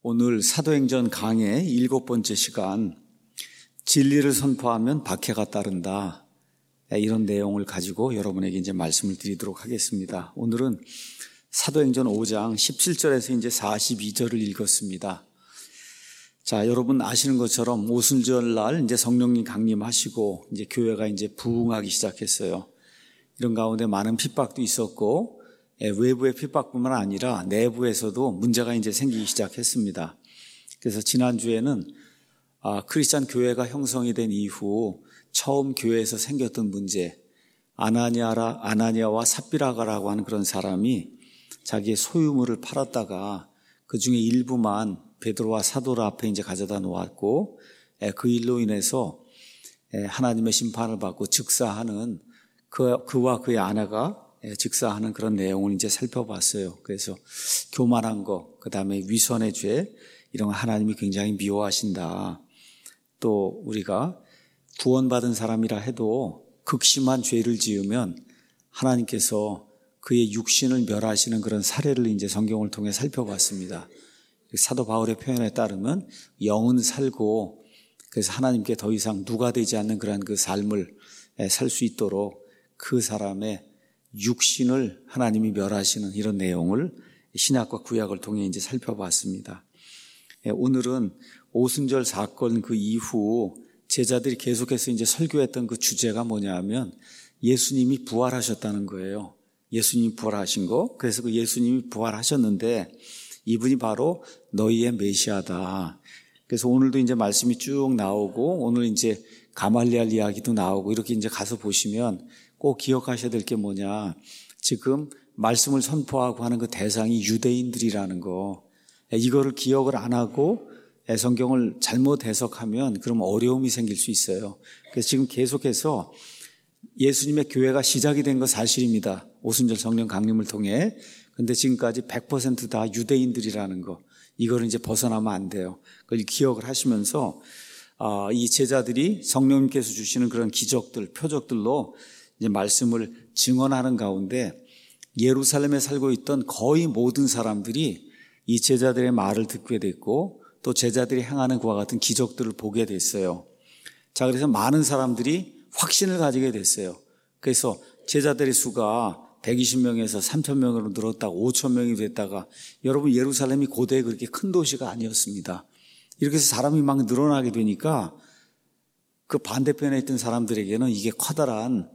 오늘 사도행전 강의 7번째 시간, 진리를 선포하면 박해가 따른다. 이런 내용을 가지고 여러분에게 이제 말씀을 드리도록 하겠습니다. 오늘은 사도행전 5장 17절에서 이제 42절을 읽었습니다. 자, 여러분 아시는 것처럼 오순절 날 이제 성령님 강림하시고 이제 교회가 이제 부흥하기 시작했어요. 이런 가운데 많은 핍박도 있었고, 외부의 핍박뿐만 아니라 내부에서도 문제가 이제 생기기 시작했습니다. 그래서 지난주에는 크리스찬 교회가 형성이 된 이후 처음 교회에서 생겼던 문제, 아나니아와 삽비라가라고 하는 그런 사람이 자기의 소유물을 팔았다가 그 중에 일부만 베드로와 사도 앞에 이제 가져다 놓았고, 그 일로 인해서 하나님의 심판을 받고 즉사하는 그와 그의 아내가 즉사하는 그런 내용을 이제 살펴봤어요. 그래서 교만한 거, 그 다음에 위선의 죄, 이런 거 하나님이 굉장히 미워하신다. 또 우리가 구원받은 사람이라 해도 극심한 죄를 지으면 하나님께서 그의 육신을 멸하시는 그런 사례를 이제 성경을 통해 살펴봤습니다. 사도 바울의 표현에 따르면 영은 살고, 그래서 하나님께 더 이상 누가 되지 않는 그런 그 삶을 살 수 있도록 그 사람의 육신을 하나님이 멸하시는 이런 내용을 신약과 구약을 통해 이제 살펴봤습니다. 오늘은 오순절 사건 그 이후 제자들이 계속해서 이제 설교했던 그 주제가 뭐냐면 예수님이 부활하셨다는 거예요. 예수님이 부활하신 거. 그래서 그 예수님이 부활하셨는데 이분이 바로 너희의 메시아다. 그래서 오늘도 이제 말씀이 쭉 나오고 오늘 이제 가말리알 이야기도 나오고 이렇게 이제 가서 보시면 꼭 기억하셔야 될 게 뭐냐. 지금 말씀을 선포하고 하는 그 대상이 유대인들이라는 거. 이거를 기억을 안 하고 성경을 잘못 해석하면 그럼 어려움이 생길 수 있어요. 그래서 지금 계속해서 예수님의 교회가 시작이 된 건 사실입니다. 오순절 성령 강림을 통해. 근데 지금까지 100% 다 유대인들이라는 거. 이거를 이제 벗어나면 안 돼요. 그걸 기억을 하시면서 이 제자들이 성령님께서 주시는 그런 기적들, 표적들로 이제 말씀을 증언하는 가운데 예루살렘에 살고 있던 거의 모든 사람들이 이 제자들의 말을 듣게 됐고 또 제자들이 행하는 그와 같은 기적들을 보게 됐어요. 자, 그래서 많은 사람들이 확신을 가지게 됐어요. 그래서 제자들의 수가 120명에서 3,000명으로 늘었다가 5,000명이 됐다가, 여러분 예루살렘이 고대 그렇게 큰 도시가 아니었습니다. 이렇게 해서 사람이 막 늘어나게 되니까 그 반대편에 있던 사람들에게는 이게 커다란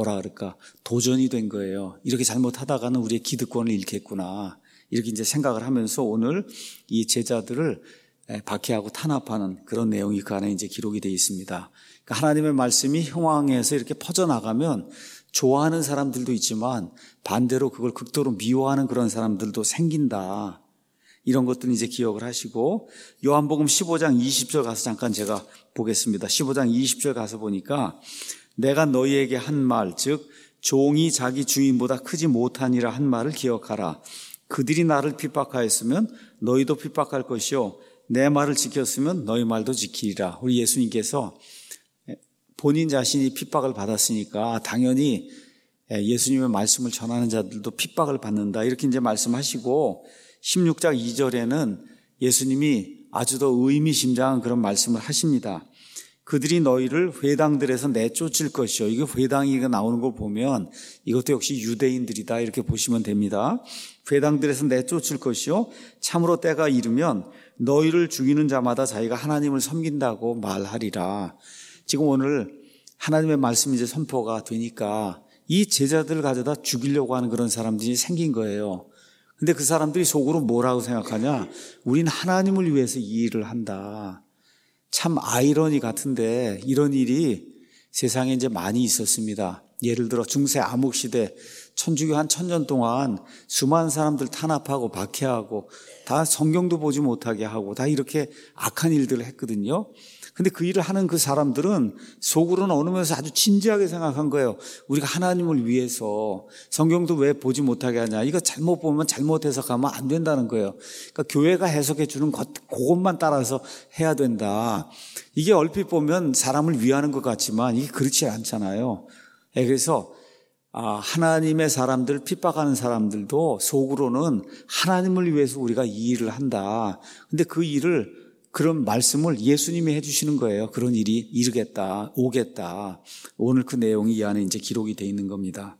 도전이 된 거예요. 이렇게 잘못하다가는 우리의 기득권을 잃겠구나. 이렇게 이제 생각을 하면서 오늘 이 제자들을 박해하고 탄압하는 그런 내용이 그 안에 이제 기록이 되어 있습니다. 그러니까 하나님의 말씀이 형황에서 이렇게 퍼져나가면 좋아하는 사람들도 있지만 반대로 그걸 극도로 미워하는 그런 사람들도 생긴다. 이런 것들은 이제 기억을 하시고, 요한복음 15장 20절 가서 잠깐 제가 보겠습니다. 15장 20절 가서 보니까 내가 너희에게 한 말, 즉 종이 자기 주인보다 크지 못하니라 한 말을 기억하라. 그들이 나를 핍박하였으면 너희도 핍박할 것이요 내 말을 지켰으면 너희 말도 지키리라. 우리 예수님께서 본인 자신이 핍박을 받았으니까 당연히 예수님의 말씀을 전하는 자들도 핍박을 받는다. 이렇게 이제 말씀하시고 16장 2절에는 예수님이 아주 더 의미심장한 그런 말씀을 하십니다. 그들이 너희를 회당들에서 내쫓을 것이요. 이게 회당이 나오는 걸 보면 이것도 역시 유대인들이다. 이렇게 보시면 됩니다. 회당들에서 내쫓을 것이요. 참으로 때가 이르면 너희를 죽이는 자마다 자기가 하나님을 섬긴다고 말하리라. 지금 오늘 하나님의 말씀이 이제 선포가 되니까 이 제자들을 가져다 죽이려고 하는 그런 사람들이 생긴 거예요. 근데 그 사람들이 속으로 뭐라고 생각하냐? 우린 하나님을 위해서 이 일을 한다. 참 아이러니 같은데 이런 일이 세상에 이제 많이 있었습니다. 예를 들어 중세 암흑시대 천주교 한 1000년 동안 수많은 사람들 탄압하고 박해하고 다 성경도 보지 못하게 하고 다 이렇게 악한 일들을 했거든요. 근데 그 일을 하는 그 사람들은 속으로는 어느 면에서 아주 진지하게 생각한 거예요. 우리가 하나님을 위해서 성경도 왜 보지 못하게 하냐. 이거 잘못 보면 잘못 해석하면 안 된다는 거예요. 그러니까 교회가 해석해 주는 것, 그것만 따라서 해야 된다. 이게 얼핏 보면 사람을 위하는 것 같지만 이게 그렇지 않잖아요. 그래서 하나님의 사람들, 핍박하는 사람들도 속으로는 하나님을 위해서 우리가 이 일을 한다. 근데 그 일을, 그런 말씀을 예수님이 해주시는 거예요. 그런 일이 이르겠다, 오겠다. 오늘 그 내용이 이 안에 이제 기록이 되어 있는 겁니다.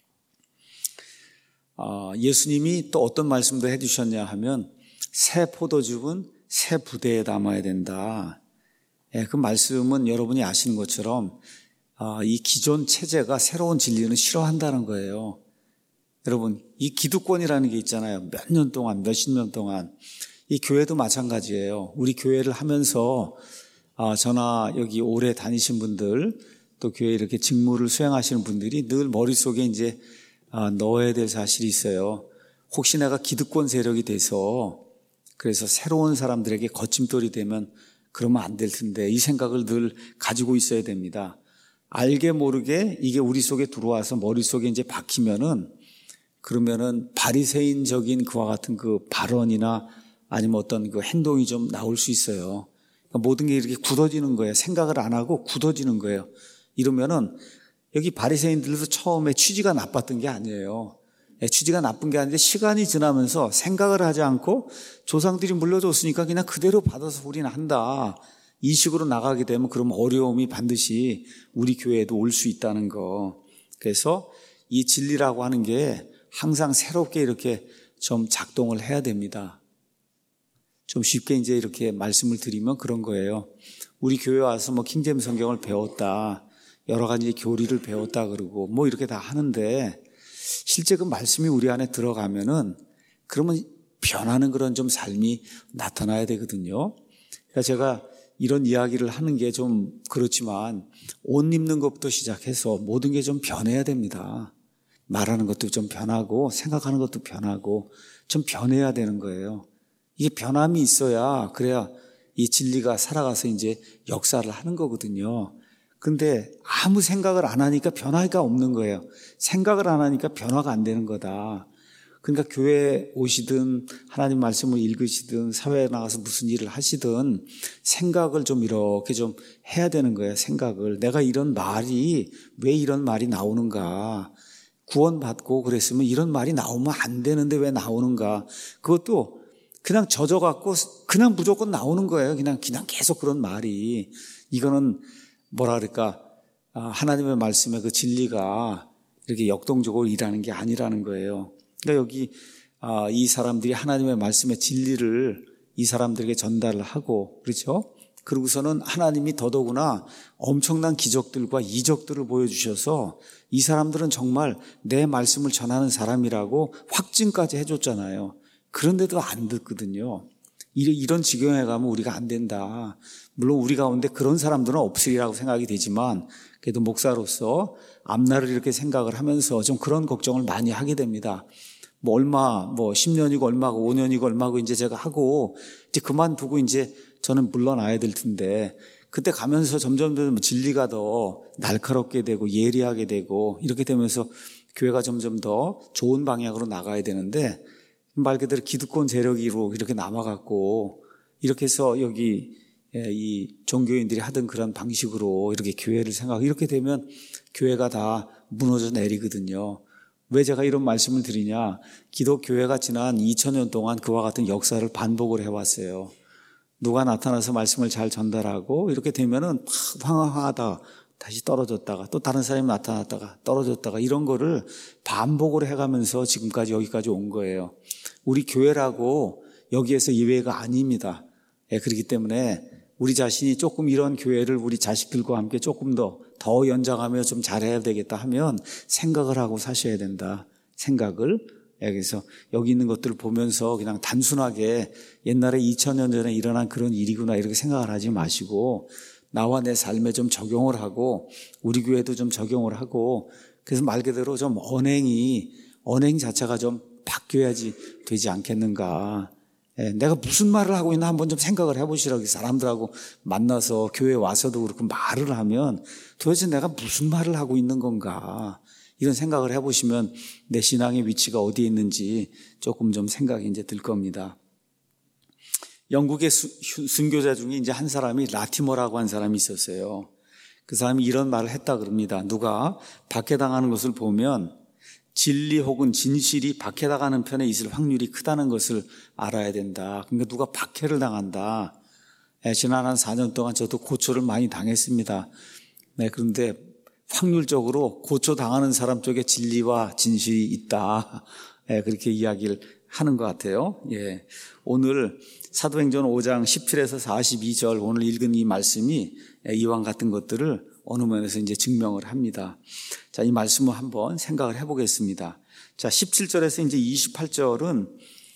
예수님이 또 어떤 말씀도 해주셨냐 하면, 새 포도즙은 새 부대에 담아야 된다. 그 말씀은 여러분이 아시는 것처럼 이 기존 체제가 새로운 진리는 싫어한다는 거예요. 여러분, 이 기득권이라는 게 있잖아요. 몇 년 동안, 몇십 년 동안. 이 교회도 마찬가지예요. 우리 교회를 하면서 저나 여기 오래 다니신 분들, 또 교회 이렇게 직무를 수행하시는 분들이 늘 머릿속에 이제 넣어야 될 사실이 있어요. 혹시 내가 기득권 세력이 돼서, 그래서 새로운 사람들에게 거침돌이 되면 그러면 안 될 텐데, 이 생각을 늘 가지고 있어야 됩니다. 알게 모르게 이게 우리 속에 들어와서 머릿속에 이제 박히면은, 그러면은 바리새인적인 그와 같은 그 발언이나 아니면 어떤 그 행동이 좀 나올 수 있어요. 그러니까 모든 게 이렇게 굳어지는 거예요. 생각을 안 하고 굳어지는 거예요. 이러면은 여기 바리새인들도 처음에 취지가 나빴던 게 아니에요. 취지가 나쁜 게 아닌데 시간이 지나면서 생각을 하지 않고 조상들이 물려줬으니까 그냥 그대로 받아서 우리는 한다. 이 식으로 나가게 되면 그럼 어려움이 반드시 우리 교회에도 올 수 있다는 거. 그래서 이 진리라고 하는 게 항상 새롭게 이렇게 좀 작동을 해야 됩니다. 좀 쉽게 이제 이렇게 말씀을 드리면 그런 거예요. 우리 교회 와서 뭐 킹제임스 성경을 배웠다, 여러 가지 교리를 배웠다 그러고 뭐 이렇게 다 하는데, 실제 그 말씀이 우리 안에 들어가면은 그러면 변하는 그런 좀 삶이 나타나야 되거든요. 그러니까 제가 이런 이야기를 하는 게 좀 그렇지만 옷 입는 것부터 시작해서 모든 게 좀 변해야 됩니다. 말하는 것도 좀 변하고 생각하는 것도 변하고 좀 변해야 되는 거예요. 이게 변함이 있어야, 그래야 이 진리가 살아가서 이제 역사를 하는 거거든요. 근데 아무 생각을 안 하니까 변화가 없는 거예요. 생각을 안 하니까 변화가 안 되는 거다. 그러니까 교회에 오시든 하나님 말씀을 읽으시든 사회에 나가서 무슨 일을 하시든 생각을 좀 이렇게 좀 해야 되는 거예요. 생각을. 내가 이런 말이, 왜 이런 말이 나오는가. 구원받고 그랬으면 이런 말이 나오면 안 되는데 왜 나오는가. 그것도 그냥 젖어갖고 그냥 무조건 나오는 거예요. 그냥 계속 그런 말이. 이거는 뭐라 그럴까, 하나님의 말씀의 그 진리가 이렇게 역동적으로 일하는 게 아니라는 거예요. 그러니까 여기 이 사람들이 하나님의 말씀의 진리를 이 사람들에게 전달을 하고, 그렇죠? 그러고서는 하나님이 더더구나 엄청난 기적들과 이적들을 보여주셔서 이 사람들은 정말 내 말씀을 전하는 사람이라고 확증까지 해줬잖아요. 그런데도 안 듣거든요. 이런 지경에 가면 우리가 안 된다. 물론 우리 가운데 그런 사람들은 없으리라고 생각이 되지만, 그래도 목사로서 앞날을 이렇게 생각을 하면서 좀 그런 걱정을 많이 하게 됩니다. 뭐 10년이고 얼마고 5년이고 얼마고 이제 제가 하고 이제 그만두고 이제 저는 물러나야 될 텐데, 그때 가면서 점점 진리가 더 날카롭게 되고 예리하게 되고 이렇게 되면서 교회가 점점 더 좋은 방향으로 나가야 되는데, 말 그대로 기득권 세력으로 이렇게 남아갖고 이렇게 해서 여기 이 종교인들이 하던 그런 방식으로 이렇게 교회를 생각하고 이렇게 되면 교회가 다 무너져 내리거든요. 왜 제가 이런 말씀을 드리냐? 기독교회가 지난 2000년 동안 그와 같은 역사를 반복을 해왔어요. 누가 나타나서 말씀을 잘 전달하고 이렇게 되면은 황황하다 다시 떨어졌다가 또 다른 사람이 나타났다가 떨어졌다가 이런 거를 반복을 해가면서 지금까지 여기까지 온 거예요. 우리 교회라고 여기에서 예외가 아닙니다. 그렇기 때문에 우리 자신이 조금 이런 교회를 우리 자식들과 함께 조금 더 연장하며 좀 잘해야 되겠다 하면 생각을 하고 사셔야 된다. 생각을. 그래서 여기 있는 것들을 보면서 그냥 단순하게 옛날에 2000년 전에 일어난 그런 일이구나 이렇게 생각을 하지 마시고 나와 내 삶에 좀 적용을 하고 우리 교회도 좀 적용을 하고, 그래서 말 그대로 좀 언행 자체가 좀 바뀌어야지 되지 않겠는가. 내가 무슨 말을 하고 있나 한번 좀 생각을 해보시라고. 사람들하고 만나서 교회에 와서도 그렇고 말을 하면 도대체 내가 무슨 말을 하고 있는 건가, 이런 생각을 해보시면 내 신앙의 위치가 어디에 있는지 조금 좀 생각이 이제 들 겁니다. 영국의 순교자 중에 이제 한 사람이 라티머라고 한 사람이 있었어요. 그 사람이 이런 말을 했다 그럽니다. 누가 박해당하는 것을 보면 진리 혹은 진실이 박해당하는 편에 있을 확률이 크다는 것을 알아야 된다. 그러니까 누가 박해를 당한다. 지난 한 4년 동안 저도 고초를 많이 당했습니다. 그런데 확률적으로 고초 당하는 사람 쪽에 진리와 진실이 있다. 그렇게 이야기를 하는 것 같아요. 오늘 사도행전 5장 17에서 42절 오늘 읽은 이 말씀이 이와 같은 것들을 어느 면에서 이제 증명을 합니다. 자, 이 말씀을 한번 생각을 해보겠습니다. 자, 17절에서 이제 28절은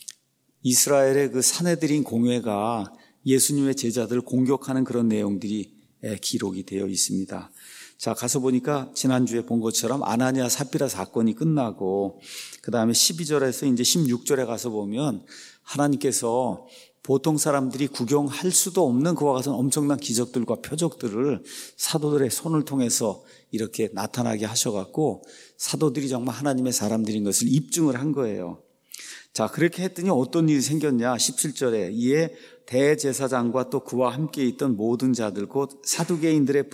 이스라엘의 그 사내들인 공회가 예수님의 제자들을 공격하는 그런 내용들이 기록이 되어 있습니다. 자, 가서 보니까 지난주에 본 것처럼 아나니아 삽비라 사건이 끝나고 그 다음에 12절에서 이제 16절에 가서 보면 하나님께서 보통 사람들이 구경할 수도 없는 그와 같은 엄청난 기적들과 표적들을 사도들의 손을 통해서 이렇게 나타나게 하셔갖고 사도들이 정말 하나님의 사람들인 것을 입증을 한 거예요. 자, 그렇게 했더니 어떤 일이 생겼냐? 17절에 이에 대제사장과 또 그와 함께 있던 모든 자들 곧 사두개인들의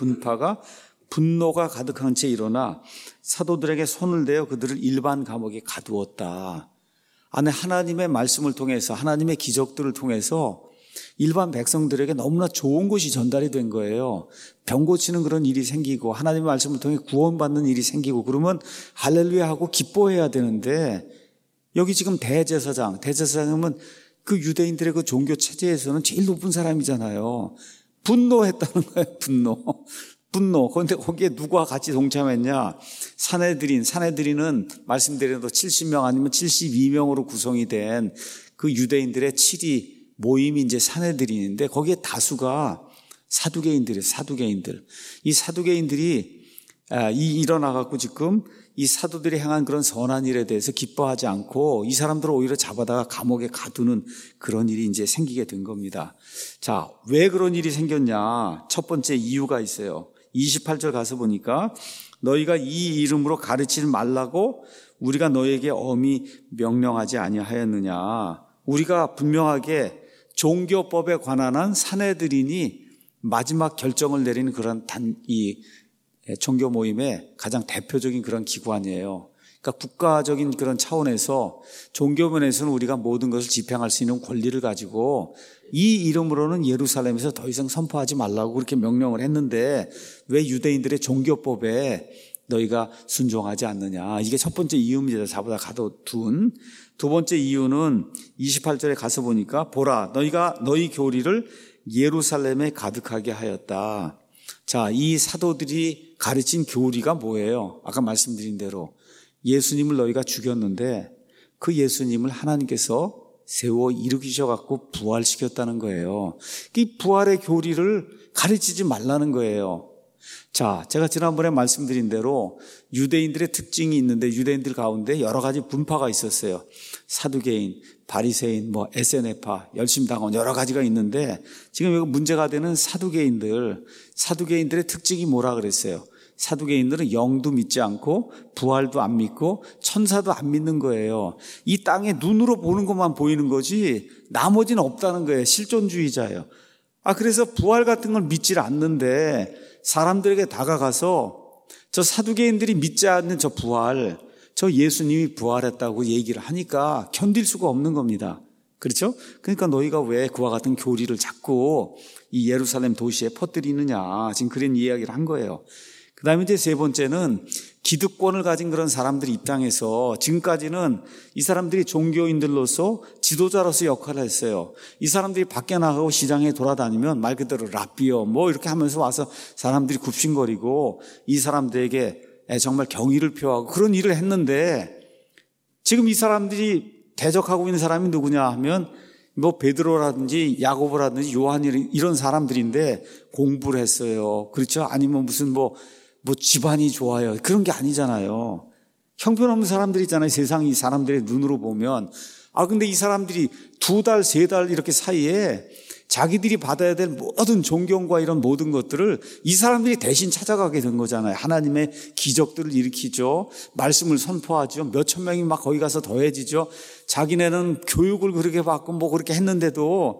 분노가 가득한 채 일어나 사도들에게 손을 대어 그들을 일반 감옥에 가두었다. 안에 하나님의 말씀을 통해서 하나님의 기적들을 통해서 일반 백성들에게 너무나 좋은 것이 전달이 된 거예요. 병 고치는 그런 일이 생기고 하나님의 말씀을 통해 구원받는 일이 생기고 그러면 할렐루야 하고 기뻐해야 되는데 여기 지금 대제사장은 그 유대인들의 그 종교 체제에서는 제일 높은 사람이잖아요. 분노했다는 거예요. 분노. 그런데 거기에 누가 같이 동참했냐? 사내들인은 말씀드린 대로 70명 아니면 72명으로 구성이 된 그 유대인들의 7위 모임이 이제 사내들인인데 거기에 다수가 사두개인들이에요. 이 사두개인들이 일어나갖고 지금 이 사도들이 행한 그런 선한 일에 대해서 기뻐하지 않고 이 사람들을 오히려 잡아다가 감옥에 가두는 그런 일이 이제 생기게 된 겁니다. 자, 왜 그런 일이 생겼냐? 첫 번째 이유가 있어요. 28절 가서 보니까 너희가 이 이름으로 가르치지 말라고 우리가 너에게 엄히 명령하지 아니하였느냐. 우리가 분명하게 종교법에 관한 한 사내들이니 마지막 결정을 내리는 그런 이 종교 모임의 가장 대표적인 그런 기관이에요. 그러니까 국가적인 그런 차원에서 종교면에서는 우리가 모든 것을 집행할 수 있는 권리를 가지고 이 이름으로는 예루살렘에서 더 이상 선포하지 말라고 그렇게 명령을 했는데 왜 유대인들의 종교법에 너희가 순종하지 않느냐. 이게 첫 번째 이유입니다. 잡아다 가둬둔. 두 번째 이유는 28절에 가서 보니까 보라 너희가 너희 교리를 예루살렘에 가득하게 하였다. 자, 이 사도들이 가르친 교리가 뭐예요? 아까 말씀드린 대로 예수님을 너희가 죽였는데 그 예수님을 하나님께서 세워 일으키셔갖고 부활시켰다는 거예요. 이 부활의 교리를 가르치지 말라는 거예요. 자, 제가 지난번에 말씀드린 대로 유대인들의 특징이 있는데 유대인들 가운데 여러 가지 분파가 있었어요. 사두개인, 바리새인, 에세네파, 열심당원 여러 가지가 있는데 지금 여기 문제가 되는 사두개인들의 특징이 뭐라 그랬어요? 사두개인들은 영도 믿지 않고 부활도 안 믿고 천사도 안 믿는 거예요. 이 땅에 눈으로 보는 것만 보이는 거지 나머지는 없다는 거예요. 실존주의자예요. 그래서 부활 같은 걸 믿질 않는데 사람들에게 다가가서 저 사두개인들이 믿지 않는 저 부활, 저 예수님이 부활했다고 얘기를 하니까 견딜 수가 없는 겁니다. 그렇죠? 그러니까 너희가 왜 그와 같은 교리를 자꾸 이 예루살렘 도시에 퍼뜨리느냐. 지금 그런 이야기를 한 거예요. 그 다음에 이제 세 번째는 기득권을 가진 그런 사람들 입장에서 지금까지는 이 사람들이 종교인들로서 지도자로서 역할을 했어요. 이 사람들이 밖에 나가고 시장에 돌아다니면 말 그대로 라비어 이렇게 하면서 와서 사람들이 굽신거리고 이 사람들에게 정말 경의를 표하고 그런 일을 했는데 지금 이 사람들이 대적하고 있는 사람이 누구냐 하면 베드로라든지 야고보라든지 요한 이런 사람들인데 공부를 했어요. 그렇죠? 아니면 무슨 집안이 좋아요. 그런 게 아니잖아요. 형편없는 사람들 있잖아요. 세상 이 사람들의 눈으로 보면. 근데 이 사람들이 2달, 3달 이렇게 사이에 자기들이 받아야 될 모든 존경과 이런 모든 것들을 이 사람들이 대신 찾아가게 된 거잖아요. 하나님의 기적들을 일으키죠. 말씀을 선포하죠. 몇천 명이 막 거기 가서 더해지죠. 자기네는 교육을 그렇게 받고 그렇게 했는데도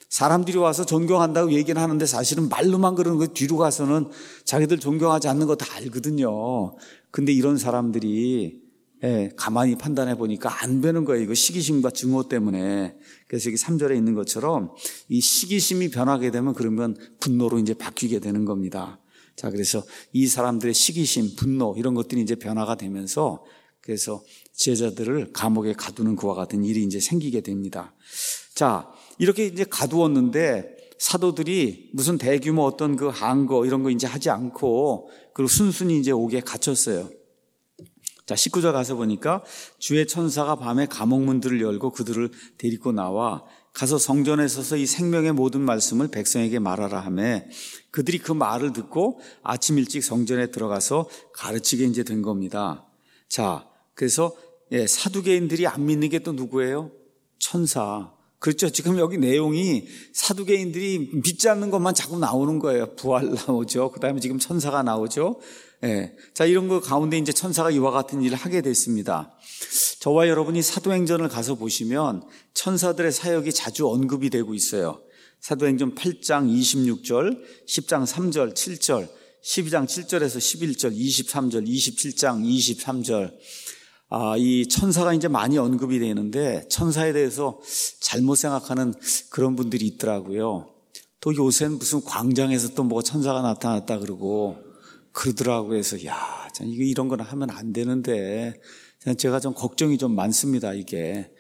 사람들이 와서 존경한다고 얘기는 하는데 사실은 말로만 그러는 거 뒤로 가서는 자기들 존경하지 않는 거 다 알거든요. 근데 이런 사람들이 가만히 판단해 보니까 안 되는 거예요. 이거 시기심과 증오 때문에. 그래서 여기 3절에 있는 것처럼 이 시기심이 변하게 되면 그러면 분노로 이제 바뀌게 되는 겁니다. 자, 그래서 이 사람들의 시기심, 분노 이런 것들이 이제 변화가 되면서 그래서 제자들을 감옥에 가두는 그와 같은 일이 이제 생기게 됩니다. 자, 이렇게 이제 가두었는데 사도들이 무슨 대규모 어떤 그 항거 이런 거 이제 하지 않고 그리고 순순히 이제 옥에 갇혔어요. 자, 19절 가서 보니까 주의 천사가 밤에 감옥 문들을 열고 그들을 데리고 나와 가서 성전에 서서 이 생명의 모든 말씀을 백성에게 말하라 하며 그들이 그 말을 듣고 아침 일찍 성전에 들어가서 가르치게 이제 된 겁니다. 자, 그래서 사두개인들이 안 믿는 게 또 누구예요? 천사. 그렇죠. 지금 여기 내용이 사두개인들이 믿지 않는 것만 자꾸 나오는 거예요. 부활 나오죠. 그 다음에 지금 천사가 나오죠. 자, 이런 거 가운데 이제 천사가 이와 같은 일을 하게 됐습니다. 저와 여러분이 사도행전을 가서 보시면 천사들의 사역이 자주 언급이 되고 있어요. 사도행전 8장 26절, 10장 3절, 7절, 12장 7절에서 11절, 23절, 27장 23절. 이 천사가 이제 많이 언급이 되는데 천사에 대해서 잘못 생각하는 그런 분들이 있더라고요. 또 요새는 무슨 광장에서 또 뭐 천사가 나타났다 그러더라고요. 그래서 이런 거는 하면 안 되는데 제가 좀 걱정이 좀 많습니다. 이게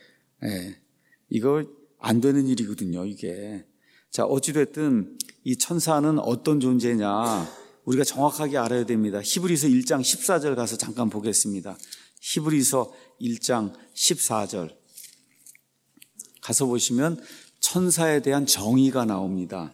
이거 안 되는 일이거든요. 이게. 자, 어찌됐든 이 천사는 어떤 존재냐 우리가 정확하게 알아야 됩니다. 히브리서 1장 14절 가서 잠깐 보겠습니다. 히브리서 1장 14절 가서 보시면 천사에 대한 정의가 나옵니다.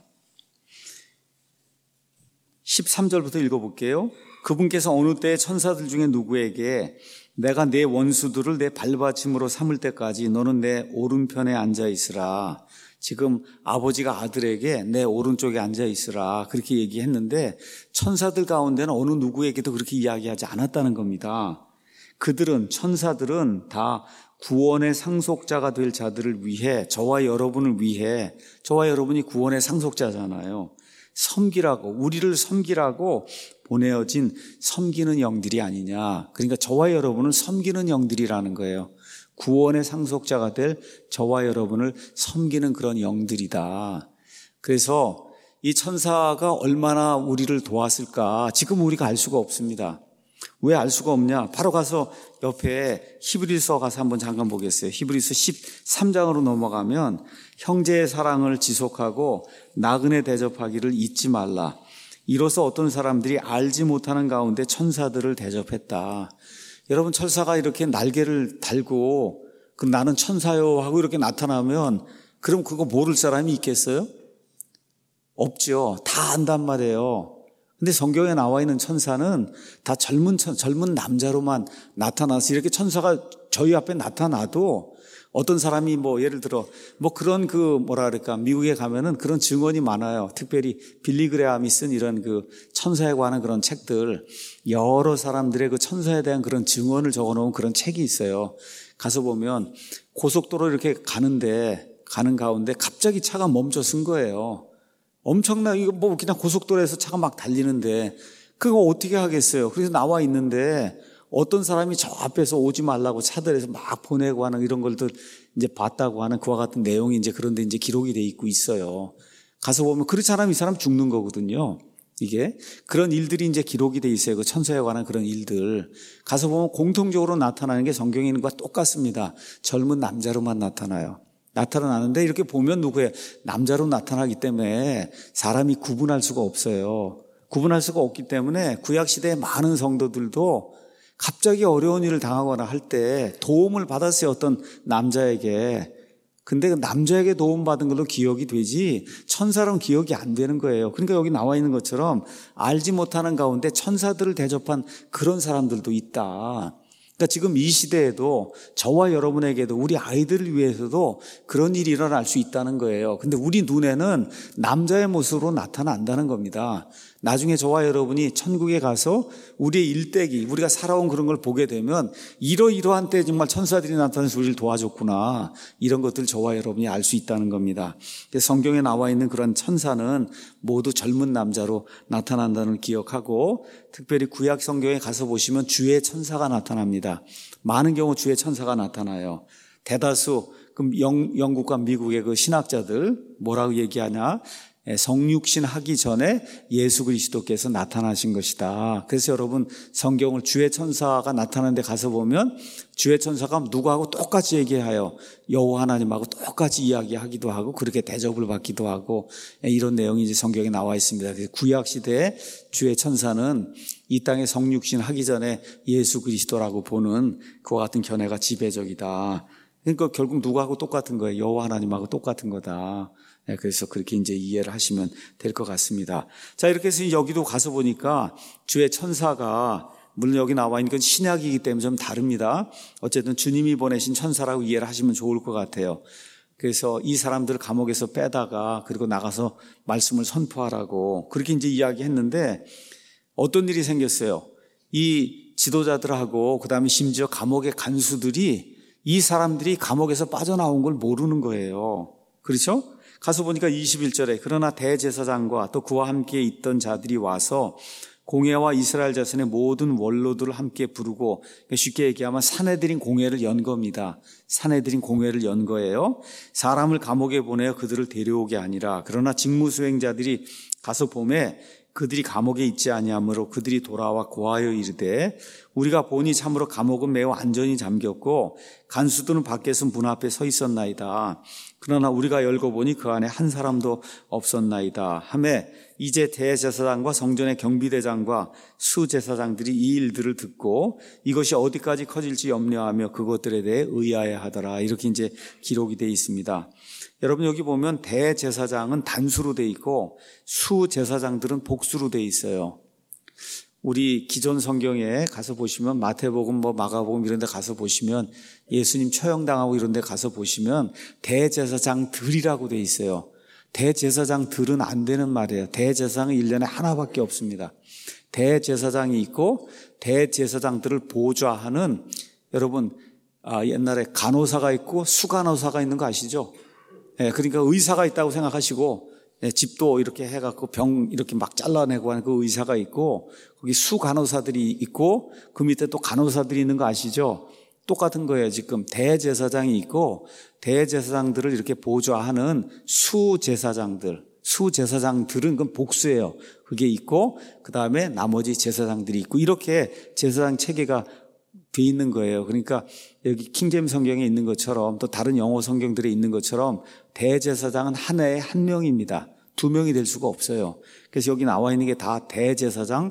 13절부터 읽어볼게요. 그분께서 어느 때에 천사들 중에 누구에게 내가 내 원수들을 내 발받침으로 삼을 때까지 너는 내 오른편에 앉아 있으라. 지금 아버지가 아들에게 내 오른쪽에 앉아 있으라 그렇게 얘기했는데 천사들 가운데는 어느 누구에게도 그렇게 이야기하지 않았다는 겁니다. 그들은 천사들은 다 구원의 상속자가 될 자들을 위해 저와 여러분을 위해 저와 여러분이 구원의 상속자잖아요. 섬기라고 우리를 섬기라고 보내어진 섬기는 영들이 아니냐. 그러니까 저와 여러분을 섬기는 영들이라는 거예요. 구원의 상속자가 될 저와 여러분을 섬기는 그런 영들이다. 그래서 이 천사가 얼마나 우리를 도왔을까 지금 우리가 알 수가 없습니다. 왜 알 수가 없냐? 바로 가서 옆에 히브리서 가서 한번 잠깐 보겠어요. 히브리서 13장으로 넘어가면 형제의 사랑을 지속하고 나그네 대접하기를 잊지 말라. 이로써 어떤 사람들이 알지 못하는 가운데 천사들을 대접했다. 여러분 천사가 이렇게 날개를 달고 그럼 나는 천사요 하고 이렇게 나타나면 그럼 그거 모를 사람이 있겠어요? 없죠. 다 안단 말이에요. 근데 성경에 나와 있는 천사는 다 젊은 남자로만 나타나서 이렇게 천사가 저희 앞에 나타나도 어떤 사람이 예를 들어 그런 미국에 가면은 그런 증언이 많아요. 특별히 빌리 그레함이 쓴 이런 천사에 관한 그런 책들 여러 사람들의 그 천사에 대한 그런 증언을 적어 놓은 그런 책이 있어요. 가서 보면 고속도로 이렇게 가는 가운데 갑자기 차가 멈춰 쓴 거예요. 엄청나게 그냥 고속도로에서 차가 막 달리는데 그거 어떻게 하겠어요? 그래서 나와 있는데 어떤 사람이 저 앞에서 오지 말라고 차들에서 막 보내고 하는 이런 걸들 이제 봤다고 하는 그와 같은 내용이 이제 그런데 이제 기록이 돼 있고 있어요. 가서 보면 그렇지 않으면 이 사람 죽는 거거든요. 이게 그런 일들이 이제 기록이 돼 있어요. 그 천사에 관한 그런 일들. 가서 보면 공통적으로 나타나는 게 성경에 있는 것과 똑같습니다. 젊은 남자로만 나타나는데 이렇게 보면 누구예요? 남자로 나타나기 때문에 사람이 구분할 수가 없어요. 구분할 수가 없기 때문에 구약시대의 많은 성도들도 갑자기 어려운 일을 당하거나 할 때 도움을 받았어요. 어떤 남자에게. 근데 그 남자에게 도움받은 걸로 기억이 되지 천사로는 기억이 안 되는 거예요. 그러니까 여기 나와 있는 것처럼 알지 못하는 가운데 천사들을 대접한 그런 사람들도 있다. 그러니까 지금 이 시대에도 저와 여러분에게도 우리 아이들을 위해서도 그런 일이 일어날 수 있다는 거예요. 근데 우리 눈에는 남자의 모습으로 나타난다는 겁니다. 나중에 저와 여러분이 천국에 가서 우리의 일대기, 우리가 살아온 그런 걸 보게 되면 이러이러한 때 정말 천사들이 나타나서 우리를 도와줬구나, 이런 것들을 저와 여러분이 알 수 있다는 겁니다. 성경에 나와 있는 그런 천사는 모두 젊은 남자로 나타난다는 걸 기억하고, 특별히 구약 성경에 가서 보시면 주의 천사가 나타납니다. 많은 경우 주의 천사가 나타나요. 대다수 영국과 미국의 그 신학자들 뭐라고 얘기하냐, 성육신 하기 전에 예수 그리스도께서 나타나신 것이다. 그래서 여러분, 성경을 주의 천사가 나타나는 데 가서 보면 주의 천사가 누구하고 똑같이 얘기하여 여호와 하나님하고 똑같이 이야기하기도 하고 그렇게 대접을 받기도 하고, 이런 내용이 이제 성경에 나와 있습니다. 구약 시대에 주의 천사는 이 땅에 성육신 하기 전에 예수 그리스도라고 보는 그와 같은 견해가 지배적이다. 그러니까 결국 누구하고 똑같은 거예요. 여호와 하나님하고 똑같은 거다. 그래서 그렇게 이제 이해를 하시면 될 것 같습니다. 자, 이렇게 해서 여기도 가서 보니까 주의 천사가, 물론 여기 나와 있는 건 신약이기 때문에 좀 다릅니다. 어쨌든 주님이 보내신 천사라고 이해를 하시면 좋을 것 같아요. 그래서 이 사람들을 감옥에서 빼다가 그리고 나가서 말씀을 선포하라고 그렇게 이제 이야기했는데, 어떤 일이 생겼어요. 이 지도자들하고 그다음에 심지어 감옥의 간수들이 이 사람들이 감옥에서 빠져나온 걸 모르는 거예요. 그렇죠? 가서 보니까 21절에 그러나 대제사장과 또 그와 함께 있던 자들이 와서 공회와 이스라엘 자손의 모든 원로들을 함께 부르고, 쉽게 얘기하면 사내들인 공회를 연 겁니다. 사내들인 공회를 연 거예요. 사람을 감옥에 보내어 그들을 데려오게 아니라, 그러나 직무수행자들이 가서 보매 그들이 감옥에 있지 아니하므로 그들이 돌아와 고하여 이르되, 우리가 보니 참으로 감옥은 매우 안전히 잠겼고 간수들은 밖에서 문 앞에 서 있었나이다. 그러나 우리가 열고 보니 그 안에 한 사람도 없었나이다 하매, 이제 대제사장과 성전의 경비대장과 수제사장들이 이 일들을 듣고 이것이 어디까지 커질지 염려하며 그것들에 대해 의아해 하더라. 이렇게 이제 기록이 되어 있습니다. 여러분, 여기 보면 대제사장은 단수로 되어 있고 수제사장들은 복수로 되어 있어요. 우리 기존 성경에 가서 보시면 마태복음, 마가복음 이런 데 가서 보시면 예수님 처형당하고 이런 데 가서 보시면 대제사장들이라고 되어 있어요. 대제사장들은 안 되는 말이에요. 대제사장은 1년에 하나밖에 없습니다. 대제사장이 있고 대제사장들을 보좌하는, 여러분, 옛날에 간호사가 있고 수간호사가 있는 거 아시죠? 그러니까 의사가 있다고 생각하시고, 집도 이렇게 해갖고 병 이렇게 막 잘라내고 하는 그 의사가 있고, 거기 수간호사들이 있고 그 밑에 또 간호사들이 있는 거 아시죠? 똑같은 거예요. 지금 대제사장이 있고 대제사장들을 이렇게 보좌하는 수제사장들은 그건 복수예요. 그게 있고 그 다음에 나머지 제사장들이 있고, 이렇게 제사장 체계가 돼 있는 거예요. 그러니까 여기 킹제임스 성경에 있는 것처럼 또 다른 영어 성경들에 있는 것처럼 대제사장은 한 해에 한 명입니다. 두 명이 될 수가 없어요. 그래서 여기 나와 있는 게 다 대제사장,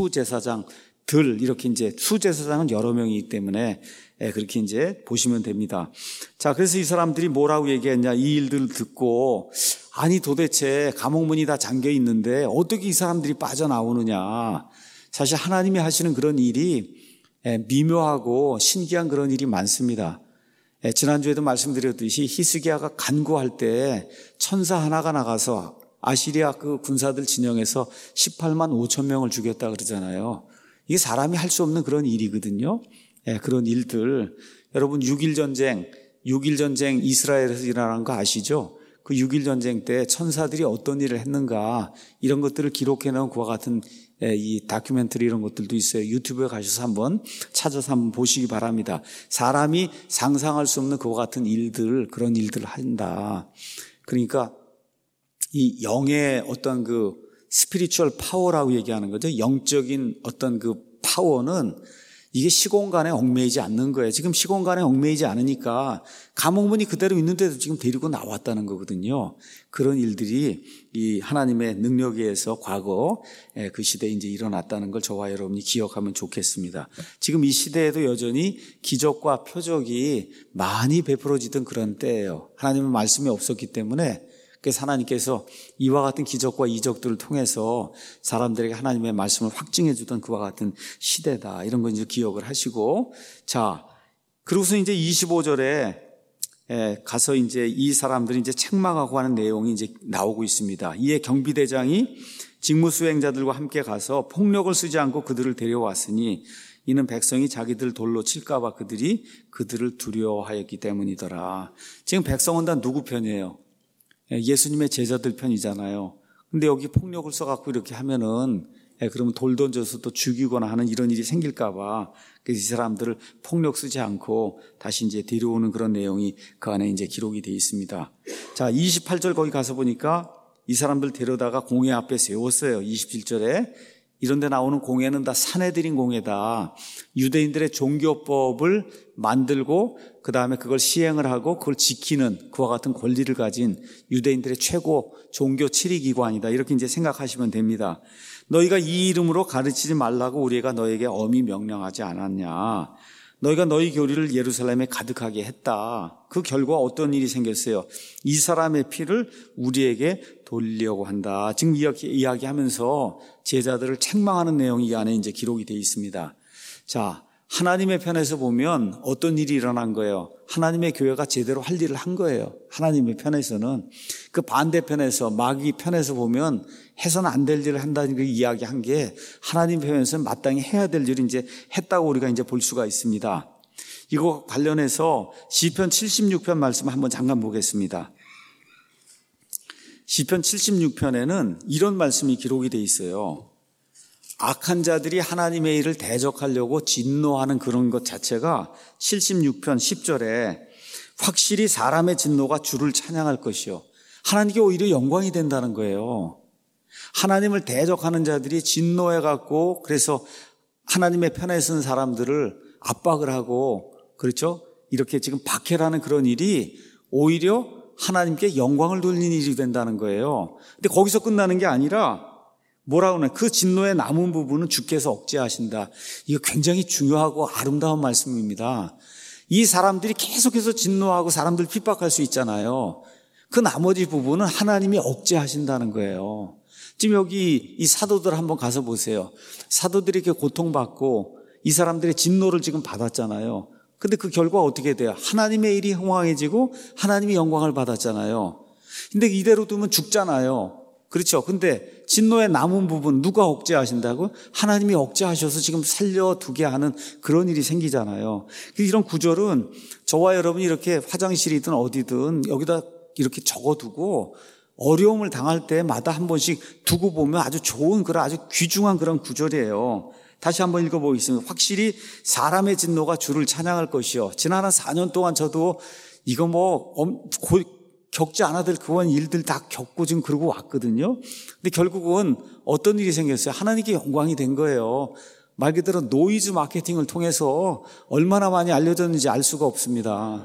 수제사장들, 이렇게 이제 수제사장은 여러 명이기 때문에 그렇게 이제 보시면 됩니다. 자, 그래서 이 사람들이 뭐라고 얘기했냐, 이 일들을 듣고, 아니 도대체 감옥문이 다 잠겨 있는데 어떻게 이 사람들이 빠져나오느냐. 사실 하나님이 하시는 그런 일이 미묘하고 신기한 그런 일이 많습니다. 지난주에도 말씀드렸듯이 히스기야가 간구할 때 천사 하나가 나가서 아시리아 그 군사들 진영에서 18만 5천 명을 죽였다 그러잖아요. 이게 사람이 할 수 없는 그런 일이거든요. 그런 일들, 여러분 6.1 전쟁 이스라엘에서 일어난 거 아시죠? 그 6.1 전쟁 때 천사들이 어떤 일을 했는가, 이런 것들을 기록해 놓은 그와 같은 이 다큐멘터리 이런 것들도 있어요. 유튜브에 가셔서 한번 찾아서 한번 보시기 바랍니다. 사람이 상상할 수 없는 그와 같은 일들, 그런 일들을 한다. 그러니까 이 영의 어떤 그 스피리추얼 파워라고 얘기하는 거죠. 영적인 어떤 그 파워는 이게 시공간에 얽매이지 않는 거예요. 지금 시공간에 얽매이지 않으니까 감옥문이 그대로 있는데도 지금 데리고 나왔다는 거거든요. 그런 일들이 이 하나님의 능력에 의해서 과거 그 시대에 이제 일어났다는 걸 저와 여러분이 기억하면 좋겠습니다. 지금 이 시대에도 여전히 기적과 표적이 많이 베풀어지던 그런 때예요. 하나님의 말씀이 없었기 때문에, 그래서 하나님께서 이와 같은 기적과 이적들을 통해서 사람들에게 하나님의 말씀을 확증해 주던 그와 같은 시대다. 이런 건 이제 기억을 하시고, 자, 그러고서 이제 25절에 가서 이제 이 사람들이 이제 책망하고 하는 내용이 이제 나오고 있습니다. 이에 경비대장이 직무 수행자들과 함께 가서 폭력을 쓰지 않고 그들을 데려왔으니 이는 백성이 자기들 돌로 칠까 봐 그들을 두려워하였기 때문이더라. 지금 백성은 다 누구 편이에요? 예수님의 제자들 편이잖아요. 근데 여기 폭력을 써갖고 이렇게 하면은 그러면 돌 던져서 또 죽이거나 하는 이런 일이 생길까 봐 이 사람들을 폭력 쓰지 않고 다시 이제 데려오는 그런 내용이 그 안에 이제 기록이 되어 있습니다. 자, 28절 거기 가서 보니까 이 사람들 데려다가 공회 앞에 세웠어요. 27절에 이런 데 나오는 공회는 다 사내들인 공회다. 유대인들의 종교법을 만들고 그 다음에 그걸 시행을 하고 그걸 지키는 그와 같은 권리를 가진 유대인들의 최고 종교 치리기관이다. 이렇게 이제 생각하시면 됩니다. 너희가 이 이름으로 가르치지 말라고 우리가 너에게 엄히 명령하지 않았냐. 너희가 너희 교리를 예루살렘에 가득하게 했다. 그 결과 어떤 일이 생겼어요? 이 사람의 피를 우리에게 돌리려고 한다. 지금 이야기하면서 제자들을 책망하는 내용이 이 안에 이제 기록이 되어 있습니다. 자, 하나님의 편에서 보면 어떤 일이 일어난 거예요? 하나님의 교회가 제대로 할 일을 한 거예요. 하나님의 편에서는. 그 반대편에서, 마귀 편에서 보면 해서는 안 될 일을 한다는 그 이야기한 게 하나님 편에서는 마땅히 해야 될 일을 이제 했다고 우리가 이제 볼 수가 있습니다. 이거 관련해서 시편 76편 말씀 한번 잠깐 보겠습니다. 시편 76편에는 이런 말씀이 기록이 되어 있어요. 악한 자들이 하나님의 일을 대적하려고 진노하는 그런 것 자체가 76편 10절에 확실히 사람의 진노가 주를 찬양할 것이요. 하나님께 오히려 영광이 된다는 거예요. 하나님을 대적하는 자들이 진노해갖고 그래서 하나님의 편에 선 사람들을 압박을 하고 그렇죠? 이렇게 지금 박해라는 그런 일이 오히려 하나님께 영광을 돌리는 일이 된다는 거예요. 근데 거기서 끝나는 게 아니라 뭐라고 하나 그 진노의 남은 부분은 주께서 억제하신다. 이거 굉장히 중요하고 아름다운 말씀입니다. 이 사람들이 계속해서 진노하고 사람들 핍박할 수 있잖아요. 그 나머지 부분은 하나님이 억제하신다는 거예요. 지금 여기 이 사도들 한번 가서 보세요. 사도들이 이렇게 고통받고 이 사람들의 진노를 지금 받았잖아요. 근데 그 결과 어떻게 돼요? 하나님의 일이 흥왕해지고 하나님이 영광을 받았잖아요. 근데 이대로 두면 죽잖아요. 그렇죠. 근데 진노의 남은 부분 누가 억제하신다고? 하나님이 억제하셔서 지금 살려두게 하는 그런 일이 생기잖아요. 이런 구절은 저와 여러분이 이렇게 화장실이든 어디든 여기다 이렇게 적어두고 어려움을 당할 때마다 한 번씩 두고 보면 아주 좋은 그런 아주 귀중한 그런 구절이에요. 다시 한번 읽어보겠습니다. 확실히 사람의 진노가 주를 찬양할 것이요. 지난 한 4년 동안 저도 이거 겪지 않아도 될 그런 일들 다 겪고 지금 그러고 왔거든요. 근데 결국은 어떤 일이 생겼어요? 하나님께 영광이 된 거예요. 말 그대로 노이즈 마케팅을 통해서 얼마나 많이 알려졌는지 알 수가 없습니다.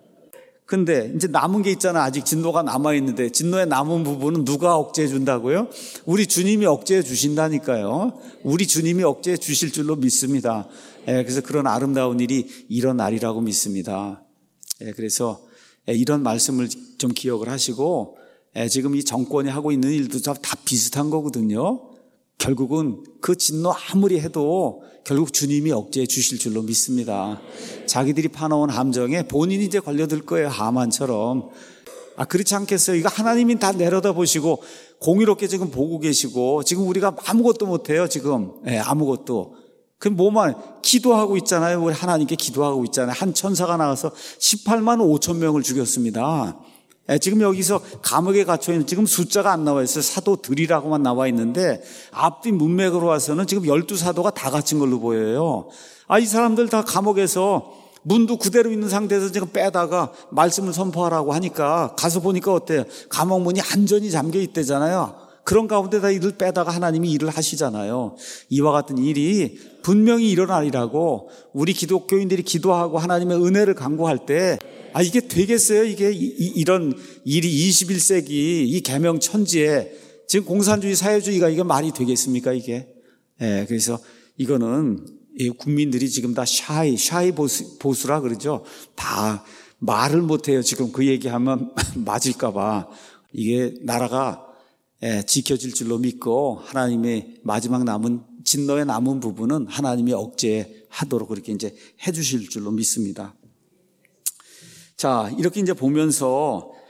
근데 이제 남은 게 있잖아. 아직 진노가 남아있는데 진노의 남은 부분은 누가 억제해 준다고요? 우리 주님이 억제해 주신다니까요. 우리 주님이 억제해 주실 줄로 믿습니다. 그래서 그런 아름다운 일이 일어나리라고 믿습니다. 그래서 이런 말씀을 좀 기억을 하시고 지금 이 정권이 하고 있는 일도 다 비슷한 거거든요. 결국은 그 진노 아무리 해도 결국 주님이 억제해 주실 줄로 믿습니다. 자기들이 파놓은 함정에 본인이 이제 걸려들 거예요. 하만처럼. 그렇지 않겠어요? 이거 하나님이 다 내려다 보시고 공의롭게 지금 보고 계시고 지금 우리가 아무것도 못해요. 지금 아무것도. 그럼 뭐만 기도하고 있잖아요. 우리 하나님께 기도하고 있잖아요. 한 천사가 나와서 18만 5천 명을 죽였습니다. 지금 여기서 감옥에 갇혀있는 지금 숫자가 안 나와 있어요. 사도들이라고만 나와 있는데 앞뒤 문맥으로 와서는 지금 12사도가 다 갇힌 걸로 보여요. 이 사람들 다 감옥에서 문도 그대로 있는 상태에서 지금 빼다가 말씀을 선포하라고 하니까 가서 보니까 어때요? 감옥 문이 안전히 잠겨 있대잖아요. 그런 가운데다 일을 빼다가 하나님이 일을 하시잖아요. 이와 같은 일이 분명히 일어나리라고 우리 기독교인들이 기도하고 하나님의 은혜를 간구할 때 이게 되겠어요? 이게 이런 일이 21세기 이 계명 천지에 지금 공산주의 사회주의가 이게 말이 되겠습니까? 이게. 그래서 이거는 국민들이 지금 다 샤이 보수라 그러죠. 다 말을 못해요. 지금 그 얘기하면 맞을까 봐. 이게 나라가 지켜질 줄로 믿고 하나님의 마지막 남은 진노의 남은 부분은 하나님이 억제하도록 그렇게 이제 해주실 줄로 믿습니다. 자, 이렇게 이제 보면서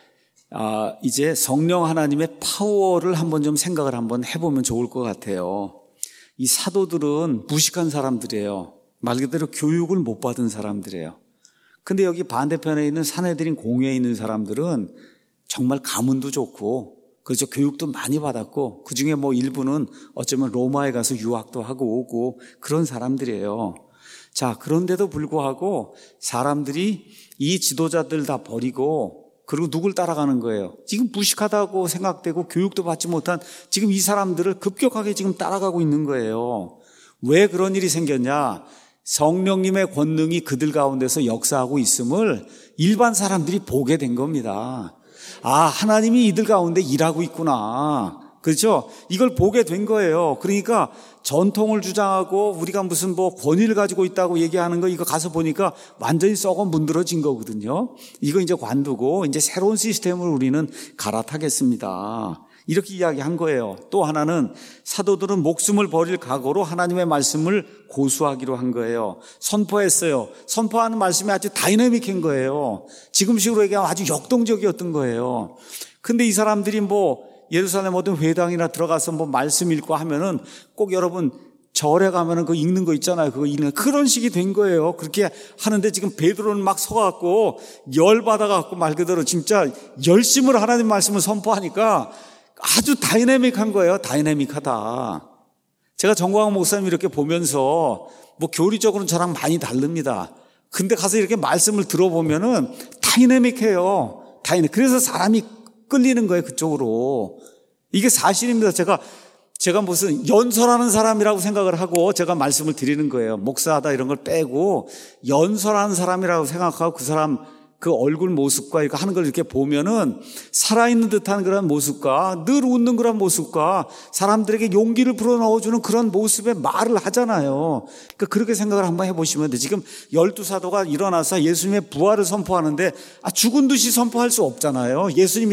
이제 성령 하나님의 파워를 한번 좀 생각을 한번 해보면 좋을 것 같아요. 이 사도들은 무식한 사람들이에요. 말 그대로 교육을 못 받은 사람들이에요. 근데 여기 반대편에 있는 사내들인 공회에 있는 사람들은 정말 가문도 좋고, 그렇죠. 교육도 많이 받았고, 그 중에 뭐 일부는 어쩌면 로마에 가서 유학도 하고 오고 그런 사람들이에요. 자, 그런데도 불구하고 사람들이 이 지도자들 다 버리고 그리고 누굴 따라가는 거예요? 지금 무식하다고 생각되고 교육도 받지 못한 지금 이 사람들을 급격하게 지금 따라가고 있는 거예요. 왜 그런 일이 생겼냐? 성령님의 권능이 그들 가운데서 역사하고 있음을 일반 사람들이 보게 된 겁니다. 하나님이 이들 가운데 일하고 있구나. 그렇죠? 이걸 보게 된 거예요. 그러니까 전통을 주장하고 우리가 무슨 뭐 권위를 가지고 있다고 얘기하는 거 이거 가서 보니까 완전히 썩어 문드러진 거거든요. 이거 이제 관두고 이제 새로운 시스템을 우리는 갈아타겠습니다. 이렇게 이야기한 거예요. 또 하나는 사도들은 목숨을 버릴 각오로 하나님의 말씀을 고수하기로 한 거예요. 선포했어요. 선포하는 말씀이 아주 다이내믹한 거예요. 지금식으로 얘기하면 아주 역동적이었던 거예요. 근데 이 사람들이 뭐 예루살렘 어떤 회당이나 들어가서 뭐 말씀 읽고 하면은 꼭 여러분 절에 가면은 그거 읽는 거 있잖아요. 그거 읽는 그런 식이 된 거예요. 그렇게 하는데 지금 베드로는 막 서갖고 열받아갖고 말 그대로 진짜 열심으로 하나님 말씀을 선포하니까 아주 다이내믹한 거예요. 다이내믹하다. 제가 정광훈 목사님 이렇게 보면서 뭐 교리적으로는 저랑 많이 다릅니다. 근데 가서 이렇게 말씀을 들어보면은 다이내믹해요. 그래서 사람이 끌리는 거예요, 그쪽으로. 이게 사실입니다. 제가 무슨 연설하는 사람이라고 생각을 하고 제가 말씀을 드리는 거예요. 목사하다 이런 걸 빼고 연설하는 사람이라고 생각하고 그 사람 그 얼굴 모습과 이거 하는 걸 이렇게 보면은 살아있는 듯한 그런 모습과 늘 웃는 그런 모습과 사람들에게 용기를 불어넣어주는 그런 모습의 말을 하잖아요. 그러니까 그렇게 생각을 한번 해보시면 돼요. 지금 12사도가 일어나서 예수님의 부활을 선포하는데 죽은 듯이 선포할 수 없잖아요. 예수님이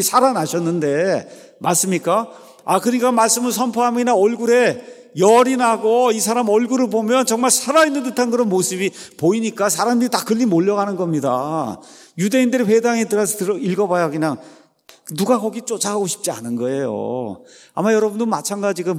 살아나셨는데 맞습니까? 그러니까 말씀을 선포함이나 얼굴에 열이 나고 이 사람 얼굴을 보면 정말 살아있는 듯한 그런 모습이 보이니까 사람들이 다 걸리 몰려가는 겁니다. 유대인들의 회당에 들어가서 읽어봐야 그냥 누가 거기 쫓아가고 싶지 않은 거예요. 아마 여러분도 마찬가지고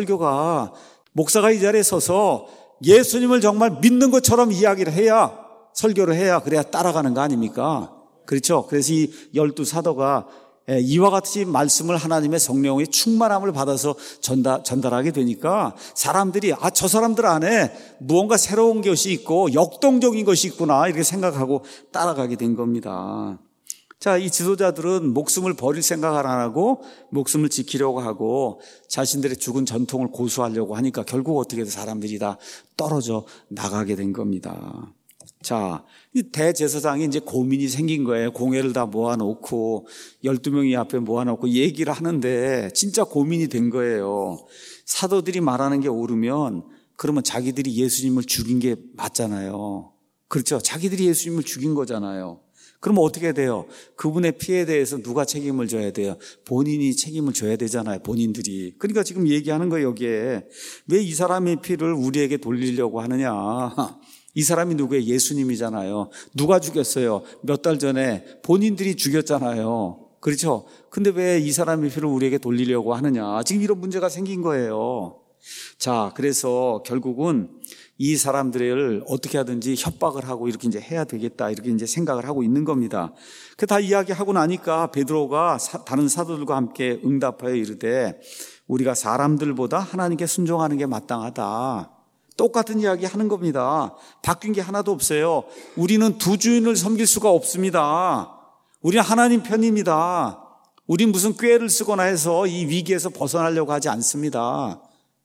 목사가 이 자리에 서서 예수님을 정말 믿는 것처럼 이야기를 해야 설교를 해야 그래야 따라가는 거 아닙니까? 그렇죠? 그래서 이 12사도가 이와 같이 말씀을 하나님의 성령의 충만함을 받아서 전달하게 되니까 사람들이 저 사람들 안에 무언가 새로운 것이 있고 역동적인 것이 있구나 이렇게 생각하고 따라가게 된 겁니다. 자, 이 지도자들은 목숨을 버릴 생각을 안 하고 목숨을 지키려고 하고 자신들의 죽은 전통을 고수하려고 하니까 결국 어떻게든 사람들이 다 떨어져 나가게 된 겁니다. 자, 이 대제사장이 이제 고민이 생긴 거예요. 공회를 다 모아놓고 12명이 앞에 모아놓고 얘기를 하는데 진짜 고민이 된 거예요. 사도들이 말하는 게 옳으면 그러면 자기들이 예수님을 죽인 게 맞잖아요. 그렇죠? 자기들이 예수님을 죽인 거잖아요. 그러면 어떻게 돼요? 그분의 피해에 대해서 누가 책임을 져야 돼요? 본인이 책임을 져야 되잖아요. 본인들이. 그러니까 지금 얘기하는 거예요. 여기에. 왜 이 사람의 피를 우리에게 돌리려고 하느냐. 이 사람이 누구예요? 예수님이잖아요. 누가 죽였어요? 몇 달 전에 본인들이 죽였잖아요. 그렇죠? 근데 왜 이 사람의 피를 우리에게 돌리려고 하느냐? 지금 이런 문제가 생긴 거예요. 자, 그래서 결국은 이 사람들을 어떻게 하든지 협박을 하고 이렇게 이제 해야 되겠다 이렇게 이제 생각을 하고 있는 겁니다. 그 다 이야기하고 나니까 베드로가 다른 사도들과 함께 응답하여 이르되 우리가 사람들보다 하나님께 순종하는 게 마땅하다. 똑같은 이야기 하는 겁니다. 바뀐 게 하나도 없어요. 우리는 두 주인을 섬길 수가 없습니다. 우리는 하나님 편입니다. 우린 무슨 꾀를 쓰거나 해서 이 위기에서 벗어나려고 하지 않습니다.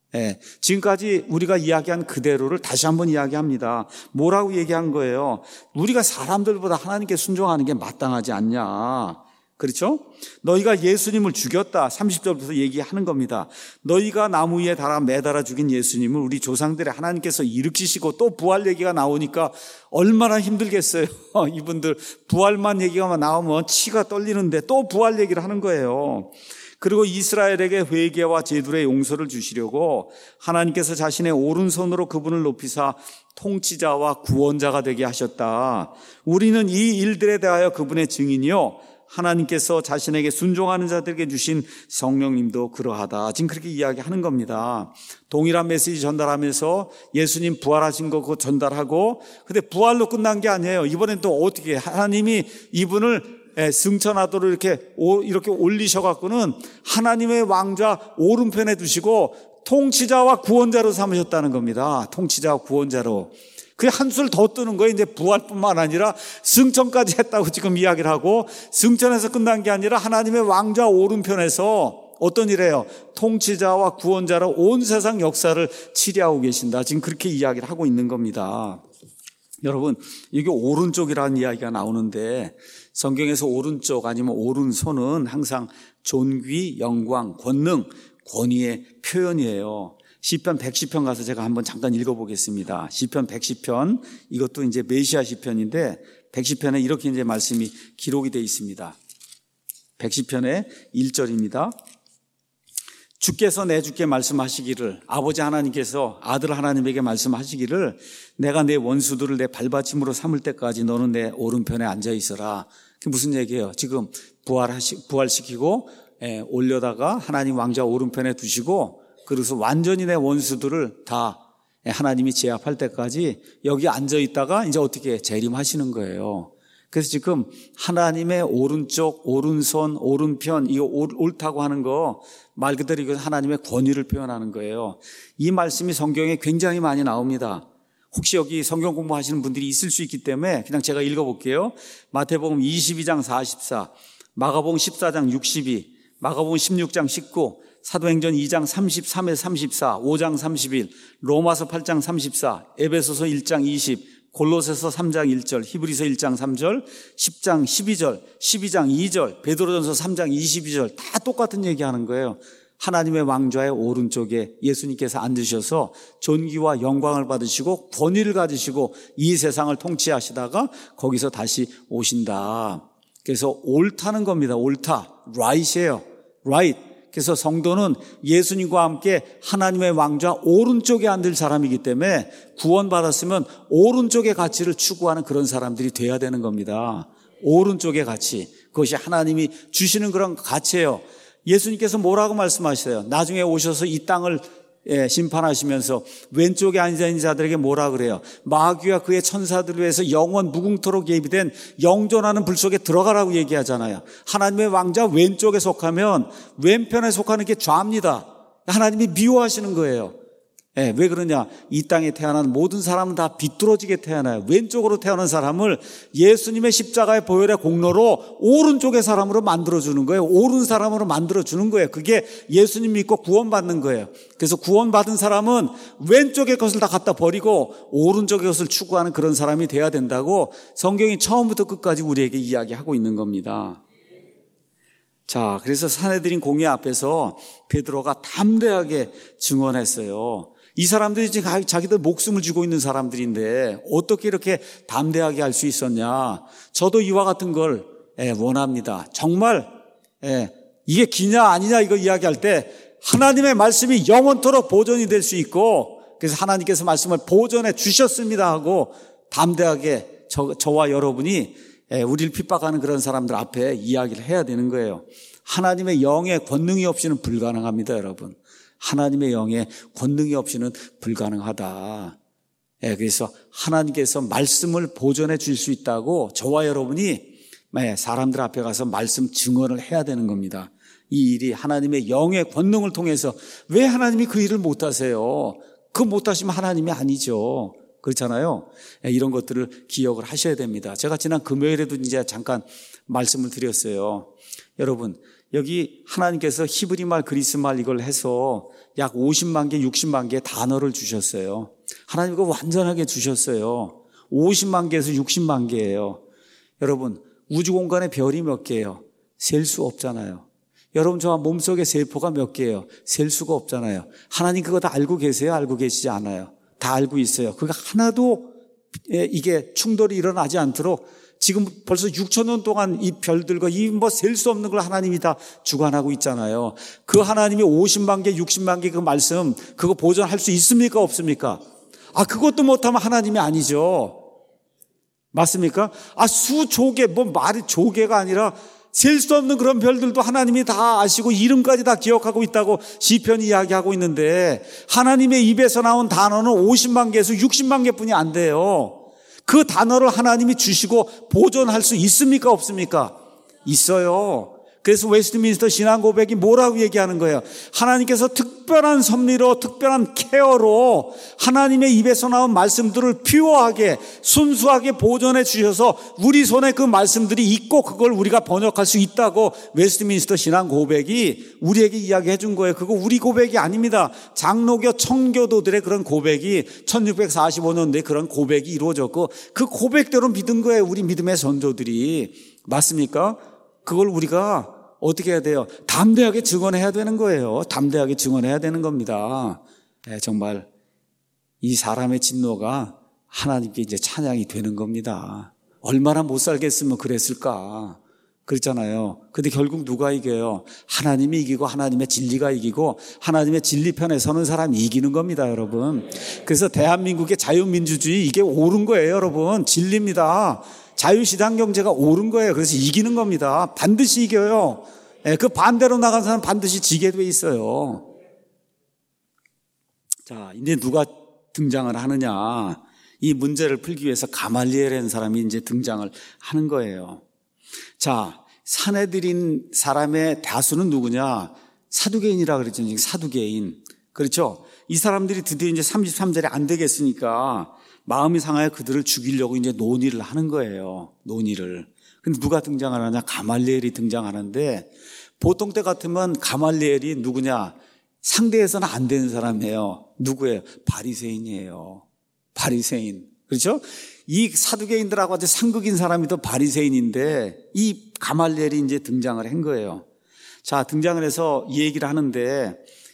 지금까지 우리가 이야기한 그대로를 다시 한번 이야기합니다. 뭐라고 얘기한 거예요? 우리가 사람들보다 하나님께 순종하는 게 마땅하지 않냐. 그렇죠? 너희가 예수님을 죽였다. 30절부터 얘기하는 겁니다. 너희가 나무 위에 매달아 죽인 예수님을 우리 조상들의 하나님께서 일으키시고 또 부활 얘기가 나오니까 얼마나 힘들겠어요. 이분들 부활만 얘기가 나오면 치가 떨리는데 또 부활 얘기를 하는 거예요. 그리고 이스라엘에게 회개와 제둘의 용서를 주시려고 하나님께서 자신의 오른손으로 그분을 높이사 통치자와 구원자가 되게 하셨다. 우리는 이 일들에 대하여 그분의 증인이요 하나님께서 자신에게 순종하는 자들에게 주신 성령님도 그러하다. 지금 그렇게 이야기하는 겁니다. 동일한 메시지 전달하면서 예수님 부활하신 거 그거 전달하고, 근데 부활로 끝난 게 아니에요. 이번엔 또 어떻게 하나님이 이분을 승천하도록 이렇게 올리셔갖고는 하나님의 왕좌 오른편에 두시고 통치자와 구원자로 삼으셨다는 겁니다. 통치자와 구원자로. 그게 한술 더 뜨는 거예요. 이제 부활뿐만 아니라 승천까지 했다고 지금 이야기를 하고, 승천에서 끝난 게 아니라 하나님의 왕좌 오른편에서 어떤 일이에요? 통치자와 구원자로 온 세상 역사를 치리하고 계신다. 지금 그렇게 이야기를 하고 있는 겁니다. 여러분, 이게 오른쪽이라는 이야기가 나오는데 성경에서 오른쪽 아니면 오른손은 항상 존귀, 영광, 권능, 권위의 표현이에요. 시편 110편 가서 제가 한번 잠깐 읽어보겠습니다. 시편 110편, 이것도 이제 메시아 시편인데 110편에 이렇게 이제 말씀이 기록이 되어 있습니다. 110편의 1절입니다. 주께서 내 주께 말씀하시기를, 아버지 하나님께서 아들 하나님에게 말씀하시기를, 내가 내 원수들을 내 발받침으로 삼을 때까지 너는 내 오른편에 앉아 있어라. 그게 무슨 얘기예요? 지금 부활시키고 올려다가 하나님 왕좌 오른편에 두시고, 그래서 완전히 내 원수들을 다 하나님이 제압할 때까지 여기 앉아 있다가 이제 어떻게 재림하시는 거예요. 그래서 지금 하나님의 오른쪽, 오른손, 오른편, 이거 옳다고 하는 거 말 그대로 이건 하나님의 권위를 표현하는 거예요. 이 말씀이 성경에 굉장히 많이 나옵니다. 혹시 여기 성경 공부하시는 분들이 있을 수 있기 때문에 그냥 제가 읽어볼게요. 마태복음 22장 44, 마가복음 14장 62, 마가복음 16장 19, 사도행전 2장 33에서 34, 5장 31, 로마서 8장 34, 에베소서 1장 20, 골로새서 3장 1절, 히브리서 1장 3절, 10장 12절, 12장 2절, 베드로전서 3장 22절 다 똑같은 얘기하는 거예요. 하나님의 왕좌의 오른쪽에 예수님께서 앉으셔서 존귀와 영광을 받으시고 권위를 가지시고 이 세상을 통치하시다가 거기서 다시 오신다. 그래서 옳다는 겁니다. 옳다. right이에요. right. 그래서 성도는 예수님과 함께 하나님의 왕좌 오른쪽에 앉을 사람이기 때문에 구원받았으면 오른쪽의 가치를 추구하는 그런 사람들이 돼야 되는 겁니다. 오른쪽의 가치. 그것이 하나님이 주시는 그런 가치예요. 예수님께서 뭐라고 말씀하셨어요? 나중에 오셔서 이 땅을 심판하시면서 왼쪽에 앉아있는 자들에게 뭐라 그래요? 마귀와 그의 천사들을 위해서 영원 무궁토록 예비된 영존하는 불 속에 들어가라고 얘기하잖아요. 하나님의 왕좌 왼쪽에 속하면 왼편에 속하는 게 좌입니다. 하나님이 미워하시는 거예요. 왜 그러냐? 이 땅에 태어난 모든 사람은 다 비뚤어지게 태어나요. 왼쪽으로 태어난 사람을 예수님의 십자가의 보혈의 공로로 오른쪽의 사람으로 만들어주는 거예요. 옳은 사람으로 만들어주는 거예요. 그게 예수님 믿고 구원받는 거예요. 그래서 구원받은 사람은 왼쪽의 것을 다 갖다 버리고 오른쪽의 것을 추구하는 그런 사람이 돼야 된다고 성경이 처음부터 끝까지 우리에게 이야기하고 있는 겁니다. 자, 그래서 산헤드린 공회 앞에서 베드로가 담대하게 증언했어요. 이 사람들이 지금 자기들 목숨을 쥐고 있는 사람들인데 어떻게 이렇게 담대하게 할 수 있었냐. 저도 이와 같은 걸 원합니다. 정말 이게 기냐 아니냐 이거 이야기할 때 하나님의 말씀이 영원토록 보존이 될 수 있고, 그래서 하나님께서 말씀을 보존해 주셨습니다 하고 담대하게 저와 여러분이 우리를 핍박하는 그런 사람들 앞에 이야기를 해야 되는 거예요. 하나님의 영의 권능이 없이는 불가능합니다, 여러분. 하나님의 영의 권능이 없이는 불가능하다. 그래서 하나님께서 말씀을 보존해 줄 수 있다고 저와 여러분이 사람들 앞에 가서 말씀 증언을 해야 되는 겁니다. 이 일이 하나님의 영의 권능을 통해서. 왜 하나님이 그 일을 못하세요? 그 못하시면 하나님이 아니죠. 그렇잖아요. 이런 것들을 기억을 하셔야 됩니다. 제가 지난 금요일에도 이제 잠깐 말씀을 드렸어요. 여러분, 여기 하나님께서 히브리말, 그리스말 이걸 해서 약 50만 개, 60만 개의 단어를 주셨어요. 하나님 이거 완전하게 주셨어요. 50만 개에서 60만 개예요. 여러분, 우주 공간에 별이 몇 개예요? 셀 수 없잖아요. 여러분, 저 몸속에 세포가 몇 개예요? 셀 수가 없잖아요. 하나님 그거 다 알고 계세요? 알고 계시지 않아요? 다 알고 있어요. 그거 하나도 이게 충돌이 일어나지 않도록 지금 벌써 6천 년 동안 이 별들과 이 셀 수 없는 걸 하나님이 다 주관하고 있잖아요. 그 하나님이 50만 개, 60만 개 그 말씀 그거 보존할 수 있습니까? 없습니까? 그것도 못하면 하나님이 아니죠. 맞습니까? 수조개, 말이 조개가 아니라 셀 수 없는 그런 별들도 하나님이 다 아시고 이름까지 다 기억하고 있다고 시편이 이야기하고 있는데 하나님의 입에서 나온 단어는 50만 개에서 60만 개뿐이 안 돼요. 그 단어를 하나님이 주시고 보존할 수 있습니까? 없습니까? 있어요. 그래서 웨스트민스터 신앙 고백이 뭐라고 얘기하는 거예요? 하나님께서 특별한 섭리로, 특별한 케어로 하나님의 입에서 나온 말씀들을 퓨어하게, 순수하게 보존해 주셔서 우리 손에 그 말씀들이 있고 그걸 우리가 번역할 수 있다고 웨스트민스터 신앙 고백이 우리에게 이야기해 준 거예요. 그거 우리 고백이 아닙니다. 장로교 청교도들의 그런 고백이 1645년도에 그런 고백이 이루어졌고 그 고백대로 믿은 거예요. 우리 믿음의 선조들이. 맞습니까? 그걸 우리가 어떻게 해야 돼요? 담대하게 증언해야 되는 거예요. 담대하게 증언해야 되는 겁니다. 정말 이 사람의 진노가 하나님께 이제 찬양이 되는 겁니다. 얼마나 못 살겠으면 그랬을까? 그렇잖아요. 근데 결국 누가 이겨요? 하나님이 이기고 하나님의 진리가 이기고 하나님의 진리 편에 서는 사람이 이기는 겁니다, 여러분. 그래서 대한민국의 자유민주주의 이게 옳은 거예요, 여러분. 진리입니다. 자유시장 경제가 옳은 거예요. 그래서 이기는 겁니다. 반드시 이겨요. 그 반대로 나간 사람 반드시 지게 돼 있어요. 자, 이제 누가 등장을 하느냐. 이 문제를 풀기 위해서 가말리엘이라는 사람이 이제 등장을 하는 거예요. 자, 사내들인 사람의 다수는 누구냐? 사두개인이라 그랬잖아요. 사두개인. 그렇죠? 이 사람들이 드디어 이제 33절에 안 되겠으니까 마음이 상하여 그들을 죽이려고 이제 논의를 하는 거예요. 논의를. 근데 누가 등장하느냐? 가말리엘이 등장하는데 보통 때 같으면 가말리엘이 누구냐? 상대에서는 안 되는 사람이에요. 누구예요? 바리새인이에요. 바리새인. 그렇죠? 이 사두개인들하고 아주 상극인 사람이 더 바리새인인데 이 가말리엘이 이제 등장을 한 거예요. 자, 등장을 해서 이 얘기를 하는데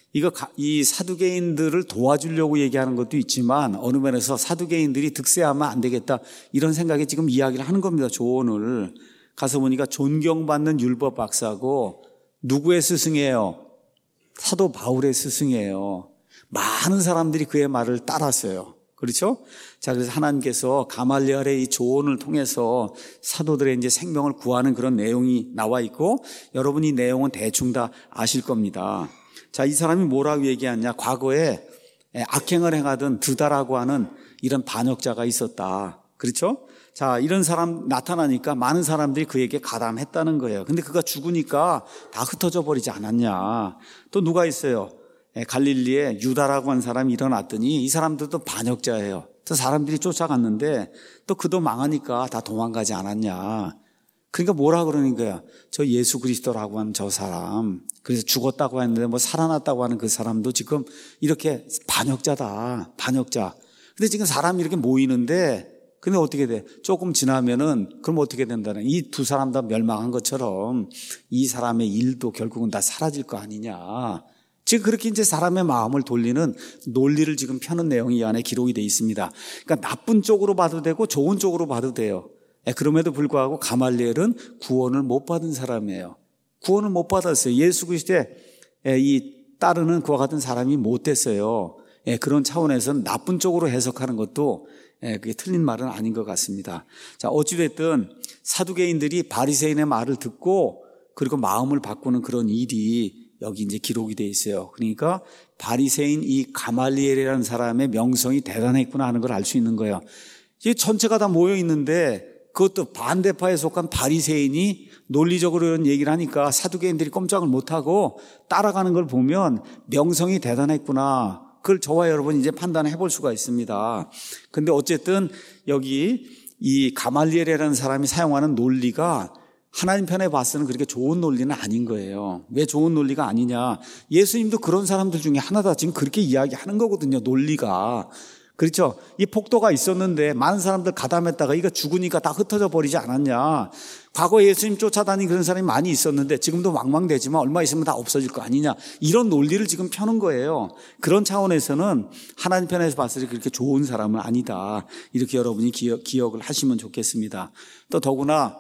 이 사두개인들을 도와주려고 얘기하는 것도 있지만 어느 면에서 사두개인들이 득세하면 안 되겠다 이런 생각에 지금 이야기를 하는 겁니다. 조언을. 가서 보니까 존경받는 율법 박사고 누구의 스승이에요? 사도 바울의 스승이에요. 많은 사람들이 그의 말을 따랐어요. 그렇죠? 자, 그래서 하나님께서 가말리엘의 이 조언을 통해서 사도들의 이제 생명을 구하는 그런 내용이 나와 있고 여러분이 내용은 대충 다 아실 겁니다. 자, 이 사람이 뭐라고 얘기하냐? 과거에 악행을 행하던 드다라고 하는 이런 반역자가 있었다. 그렇죠? 자, 이런 사람 나타나니까 많은 사람들이 그에게 가담했다는 거예요. 근데 그가 죽으니까 다 흩어져 버리지 않았냐. 또 누가 있어요? 갈릴리에 유다라고 한 사람이 일어났더니 이 사람들도 반역자예요. 또 사람들이 쫓아갔는데 또 그도 망하니까 다 도망가지 않았냐. 그러니까 뭐라 그러는 거야? 저 예수 그리스도라고 하는 저 사람. 그래서 죽었다고 했는데 뭐 살아났다고 하는 그 사람도 지금 이렇게 반역자다. 반역자. 근데 지금 사람이 이렇게 모이는데 근데 어떻게 돼? 조금 지나면은 그럼 어떻게 된다는? 이 두 사람 다 멸망한 것처럼 이 사람의 일도 결국은 다 사라질 거 아니냐. 지금 그렇게 이제 사람의 마음을 돌리는 논리를 지금 펴는 내용이 이 안에 기록이 되어 있습니다. 그러니까 나쁜 쪽으로 봐도 되고 좋은 쪽으로 봐도 돼요. 그럼에도 불구하고 가말리엘은 구원을 못 받은 사람이에요. 구원을 못 받았어요. 예수 그리스도의 이 따르는 그와 같은 사람이 못 됐어요. 그런 차원에서는 나쁜 쪽으로 해석하는 것도 그게 틀린 말은 아닌 것 같습니다. 자, 어찌됐든 사두개인들이 바리새인의 말을 듣고 그리고 마음을 바꾸는 그런 일이 여기 이제 기록이 되어 있어요. 그러니까 바리새인 이 가말리엘이라는 사람의 명성이 대단했구나 하는 걸 알 수 있는 거예요. 이게 전체가 다 모여 있는데 그것도 반대파에 속한 바리새인이 논리적으로 이런 얘기를 하니까 사두개인들이 꼼짝을 못하고 따라가는 걸 보면 명성이 대단했구나. 그걸 저와 여러분 이제 판단해 볼 수가 있습니다. 근데 어쨌든 여기 이 가말리엘이라는 사람이 사용하는 논리가 하나님 편에 봤을 때는 그렇게 좋은 논리는 아닌 거예요. 왜 좋은 논리가 아니냐? 예수님도 그런 사람들 중에 하나다. 지금 그렇게 이야기하는 거거든요. 논리가. 그렇죠? 이 폭도가 있었는데 많은 사람들 가담했다가 이거 죽으니까 다 흩어져 버리지 않았냐. 과거에 예수님 쫓아다니는 그런 사람이 많이 있었는데 지금도 망망되지만 얼마 있으면 다 없어질 거 아니냐. 이런 논리를 지금 펴는 거예요. 그런 차원에서는 하나님 편에서 봤을 때 그렇게 좋은 사람은 아니다. 이렇게 여러분이 기억을 하시면 좋겠습니다. 또 더구나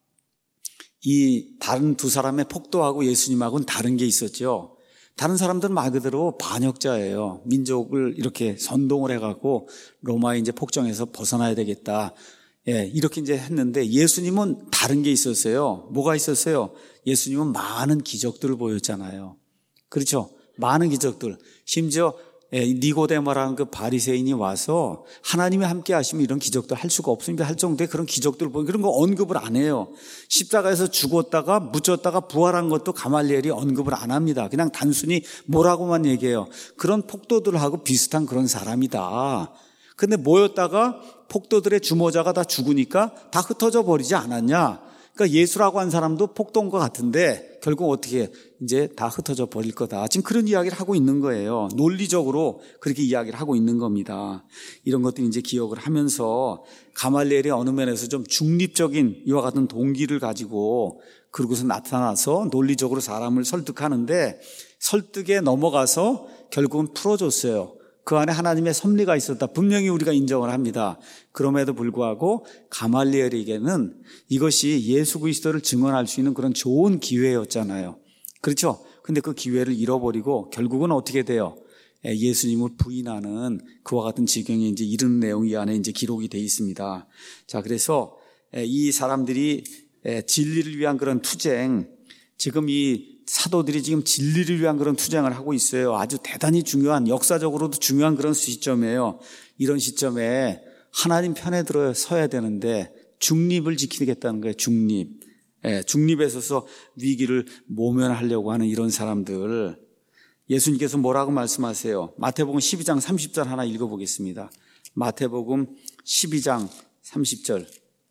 이 다른 두 사람의 폭도하고 예수님하고는 다른 게 있었죠. 다른 사람들은 말 그대로 반역자예요. 민족을 이렇게 선동을 해갖고 로마에 이제 폭정해서 벗어나야 되겠다. 이렇게 이제 했는데 예수님은 다른 게 있었어요. 뭐가 있었어요? 예수님은 많은 기적들을 보였잖아요. 그렇죠? 많은 기적들. 심지어 니고데모라는 그 바리새인이 와서 하나님이 함께 하시면 이런 기적도 할 수가 없습니다 할 정도의 그런 기적들을 보니 그런 거 언급을 안 해요. 십자가에서 죽었다가 묻혔다가 부활한 것도 가말리엘이 언급을 안 합니다. 그냥 단순히 뭐라고만 얘기해요. 그런 폭도들하고 비슷한 그런 사람이다. 근데 모였다가 폭도들의 주모자가 다 죽으니까 다 흩어져 버리지 않았냐. 그러니까 예수라고 한 사람도 폭도인 것 같은데 결국 어떻게 이제 다 흩어져 버릴 거다. 지금 그런 이야기를 하고 있는 거예요. 논리적으로 그렇게 이야기를 하고 있는 겁니다. 이런 것들 이제 기억을 하면서 가말리엘이 어느 면에서 좀 중립적인 이와 같은 동기를 가지고 그러고서 나타나서 논리적으로 사람을 설득하는데 설득에 넘어가서 결국은 풀어줬어요. 그 안에 하나님의 섭리가 있었다. 분명히 우리가 인정을 합니다. 그럼에도 불구하고 가말리엘에게는 이것이 예수 그리스도를 증언할 수 있는 그런 좋은 기회였잖아요. 그렇죠? 근데 그 기회를 잃어버리고 결국은 어떻게 돼요? 예수님을 부인하는 그와 같은 지경에 이제 이르는 내용이 이 안에 이제 기록이 되어 있습니다. 자, 그래서 이 사람들이 진리를 위한 그런 투쟁, 지금 이 사도들이 지금 진리를 위한 그런 투쟁을 하고 있어요. 아주 대단히 중요한, 역사적으로도 중요한 그런 시점이에요. 이런 시점에 하나님 편에 들어 서야 되는데 중립을 지키겠다는 거예요. 중립에 서서 위기를 모면하려고 하는 이런 사람들. 예수님께서 뭐라고 말씀하세요? 마태복음 12장 30절 하나 읽어보겠습니다. 마태복음 12장 30절.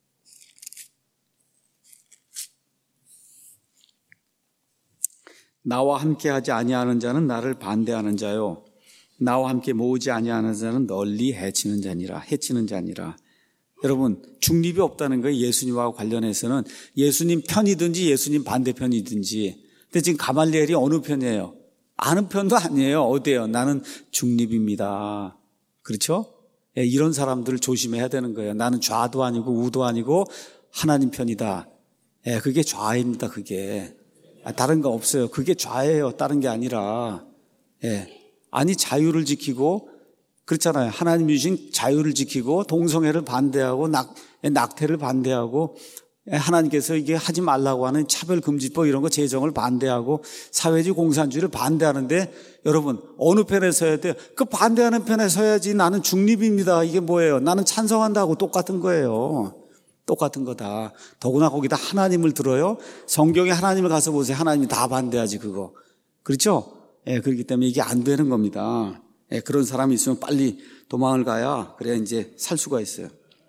나와 함께하지 아니하는 자는 나를 반대하는 자요, 나와 함께 모으지 아니하는 자는 널리 해치는 자니라. 여러분, 중립이 없다는 거예요. 예수님과 관련해서는 예수님 편이든지 예수님 반대편이든지. 근데 지금 가말리엘이 어느 편이에요? 아는 편도 아니에요. 어디예요? 나는 중립입니다. 그렇죠? 이런 사람들을 조심해야 되는 거예요. 나는 좌도 아니고 우도 아니고 하나님 편이다. 그게 좌입니다. 그게. 다른 거 없어요. 그게 좌예요. 다른 게 아니라. 아니, 자유를 지키고, 그렇잖아요. 하나님이 주신 자유를 지키고, 동성애를 반대하고, 낙태를 반대하고, 하나님께서 이게 하지 말라고 하는 차별금지법 이런 거 제정을 반대하고, 사회주의 공산주의를 반대하는데, 여러분, 어느 편에 서야 돼요? 그 반대하는 편에 서야지. 나는 중립입니다. 이게 뭐예요? 나는 찬성한다고 똑같은 거예요. 똑같은 거다. 더구나 거기다 하나님을 들어요. 성경에 하나님을 가서 보세요. 하나님이 다 반대하지 그거. 그렇죠? 그렇기 때문에 이게 안 되는 겁니다. 그런 사람이 있으면 빨리 도망을 가야 그래야 이제 살 수가 있어요.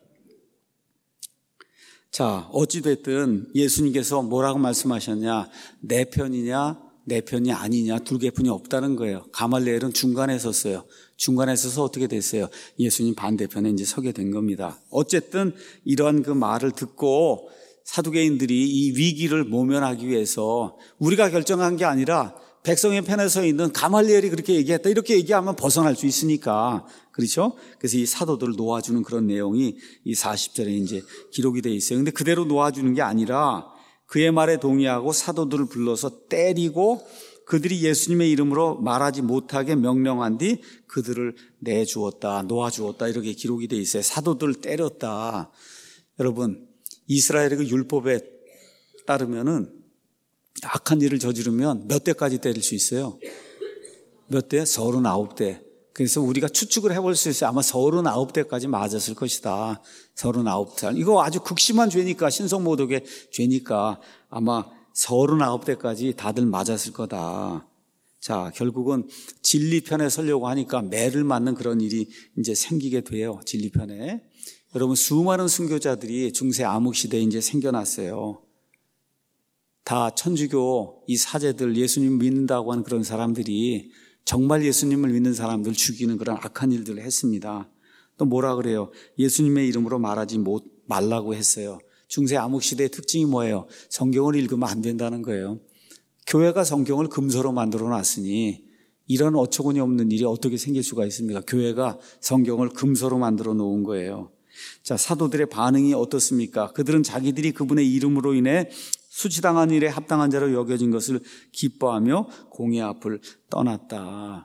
자, 어찌됐든 예수님께서 뭐라고 말씀하셨냐? 내 편이냐 내 편이 아니냐, 두 개 편이 없다는 거예요. 가말리엘은 중간에 섰어요. 중간에 서서 어떻게 됐어요? 예수님 반대편에 이제 서게 된 겁니다. 어쨌든 이러한 그 말을 듣고 사두개인들이 이 위기를 모면하기 위해서 우리가 결정한 게 아니라 백성의 편에 서 있는 가말리엘이 그렇게 얘기했다, 이렇게 얘기하면 벗어날 수 있으니까, 그렇죠? 그래서 이 사도들을 놓아주는 그런 내용이 이 40절에 이제 기록이 돼 있어요. 근데 그대로 놓아주는 게 아니라 그의 말에 동의하고 사도들을 불러서 때리고 그들이 예수님의 이름으로 말하지 못하게 명령한 뒤 그들을 내주었다, 놓아주었다, 이렇게 기록이 돼 있어요. 사도들을 때렸다. 여러분, 이스라엘의 그 율법에 따르면은 악한 일을 저지르면 몇 대까지 때릴 수 있어요? 몇 대? 39대. 그래서 우리가 추측을 해볼 수 있어요. 아마 39대까지 맞았을 것이다. 39대. 이거 아주 극심한 죄니까, 신성모독의 죄니까 아마 39대까지 다들 맞았을 거다. 자, 결국은 진리편에 서려고 하니까 매를 맞는 그런 일이 이제 생기게 돼요. 진리편에. 여러분, 수많은 순교자들이 중세 암흑시대에 이제 생겨났어요. 다 천주교 이 사제들, 예수님 믿는다고 하는 그런 사람들이 정말 예수님을 믿는 사람들 죽이는 그런 악한 일들을 했습니다. 또 뭐라 그래요? 예수님의 이름으로 말하지 말라고 했어요. 중세 암흑시대의 특징이 뭐예요? 성경을 읽으면 안 된다는 거예요. 교회가 성경을 금서로 만들어 놨으니 이런 어처구니 없는 일이 어떻게 생길 수가 있습니까? 교회가 성경을 금서로 만들어 놓은 거예요. 자, 사도들의 반응이 어떻습니까? 그들은 자기들이 그분의 이름으로 인해 수치당한 일에 합당한 자로 여겨진 것을 기뻐하며 공의 앞을 떠났다.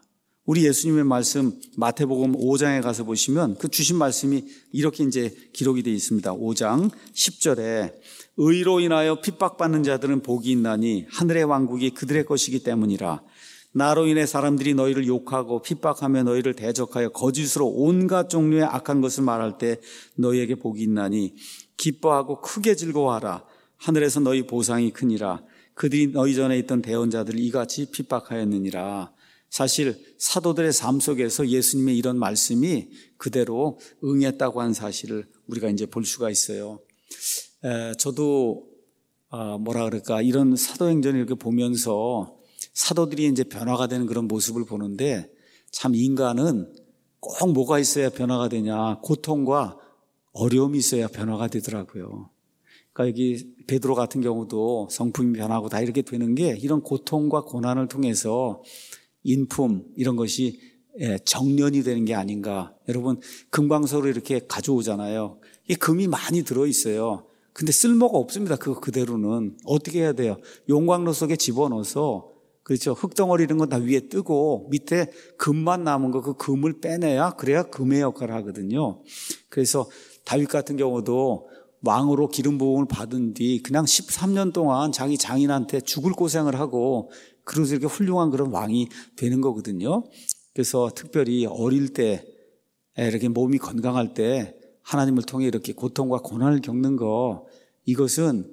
우리 예수님의 말씀 마태복음 5장에 가서 보시면 그 주신 말씀이 이렇게 이제 기록이 되어 있습니다. 5장 10절에 의로 인하여 핍박받는 자들은 복이 있나니 하늘의 왕국이 그들의 것이기 때문이라. 나로 인해 사람들이 너희를 욕하고 핍박하며 너희를 대적하여 거짓으로 온갖 종류의 악한 것을 말할 때 너희에게 복이 있나니 기뻐하고 크게 즐거워하라. 하늘에서 너희 보상이 크니라. 그들이 너희 전에 있던 대언자들을 이같이 핍박하였느니라. 사실 사도들의 삶 속에서 예수님의 이런 말씀이 그대로 응했다고 하는 사실을 우리가 이제 볼 수가 있어요. 저도 이런 사도행전을 이렇게 보면서 사도들이 이제 변화가 되는 그런 모습을 보는데 참 인간은 꼭 뭐가 있어야 변화가 되냐, 고통과 어려움이 있어야 변화가 되더라고요. 그러니까 여기 베드로 같은 경우도 성품이 변하고 다 이렇게 되는 게 이런 고통과 고난을 통해서 인품 이런 것이 정련이 되는 게 아닌가. 여러분 금광석으로 이렇게 가져오잖아요. 이 금이 많이 들어있어요. 근데 쓸모가 없습니다. 그거 그대로는. 어떻게 해야 돼요? 용광로 속에 집어넣어서 그렇죠. 흙덩어리 이런 건 다 위에 뜨고 밑에 금만 남은 거 그 금을 빼내야 그래야 금의 역할을 하거든요. 그래서 다윗 같은 경우도 왕으로 기름 부음을 받은 뒤 그냥 13년 동안 자기 장인한테 죽을 고생을 하고 그래서 이렇게 훌륭한 그런 왕이 되는 거거든요. 그래서 특별히 어릴 때 이렇게 몸이 건강할 때 하나님을 통해 이렇게 고통과 고난을 겪는 거 이것은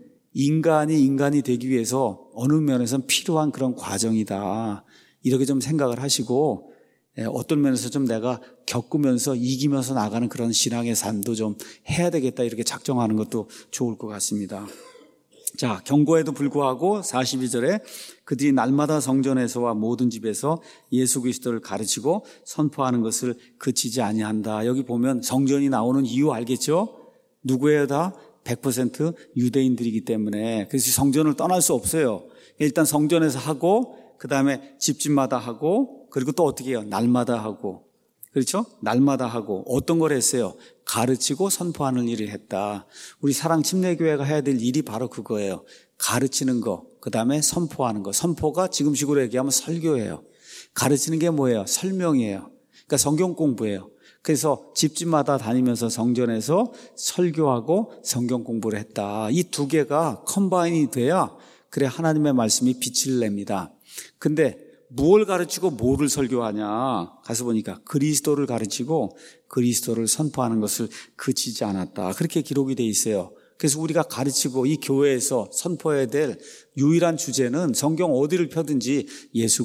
인간이 되기 위해서 어느 면에서는 필요한 그런 과정이다. 이렇게 좀 생각을 하시고 어떤 면에서 좀 내가 겪으면서 이기면서 나가는 그런 신앙의 삶도 좀 해야 되겠다 이렇게 작정하는 것도 좋을 것 같습니다. 자, 경고에도 불구하고 42절에 그들이 날마다 성전에서와 모든 집에서 예수 그리스도를 가르치고 선포하는 것을 그치지 아니한다. 여기 보면 성전이 나오는 이유 알겠죠? 누구예요 다? 100% 유대인들이기 때문에. 그래서 성전을 떠날 수 없어요. 일단 성전에서 하고 그 다음에 집집마다 하고 그리고 또 어떻게 해요? 날마다 하고. 그렇죠? 날마다 하고 어떤 걸 했어요? 가르치고 선포하는 일을 했다. 우리 사랑 침례교회가 해야 될 일이 바로 그거예요. 가르치는 거, 그 다음에 선포하는 거. 선포가 지금식으로 얘기하면 설교예요. 가르치는 게 뭐예요? 설명이에요. 그러니까 성경 공부예요. 그래서 집집마다 다니면서 성전에서 설교하고 성경 공부를 했다. 이 두 개가 컴바인이 돼야 그래 하나님의 말씀이 빛을 냅니다. 근데 무엇을 가르치고 뭐를 설교하냐? 가서 보니까 그리스도를 가르치고 그리스도를 선포하는 것을 그치지 않았다. 그렇게 기록이 돼 있어요. 그래서 우리가 가르치고 이 교회에서 선포해야 될 유일한 주제는 성경 어디를 펴든지 예수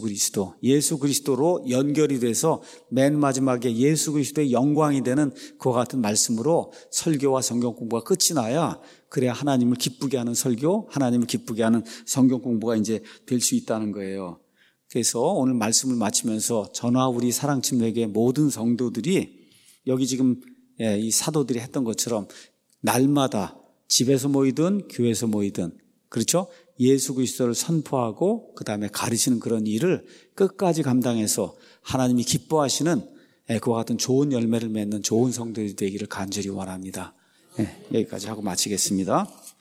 그리스도로 연결이 돼서 맨 마지막에 예수 그리스도의 영광이 되는 그와 같은 말씀으로 설교와 성경 공부가 끝이 나야 그래야 하나님을 기쁘게 하는 설교, 하나님을 기쁘게 하는 성경 공부가 이제 될 수 있다는 거예요. 그래서 오늘 말씀을 마치면서 저나 우리 사랑침례교회 모든 성도들이 여기 지금 이 사도들이 했던 것처럼 날마다 집에서 모이든 교회에서 모이든 그렇죠? 예수 그리스도를 선포하고 그 다음에 가르치는 그런 일을 끝까지 감당해서 하나님이 기뻐하시는 그와 같은 좋은 열매를 맺는 좋은 성도들이 되기를 간절히 원합니다. 여기까지 하고 마치겠습니다.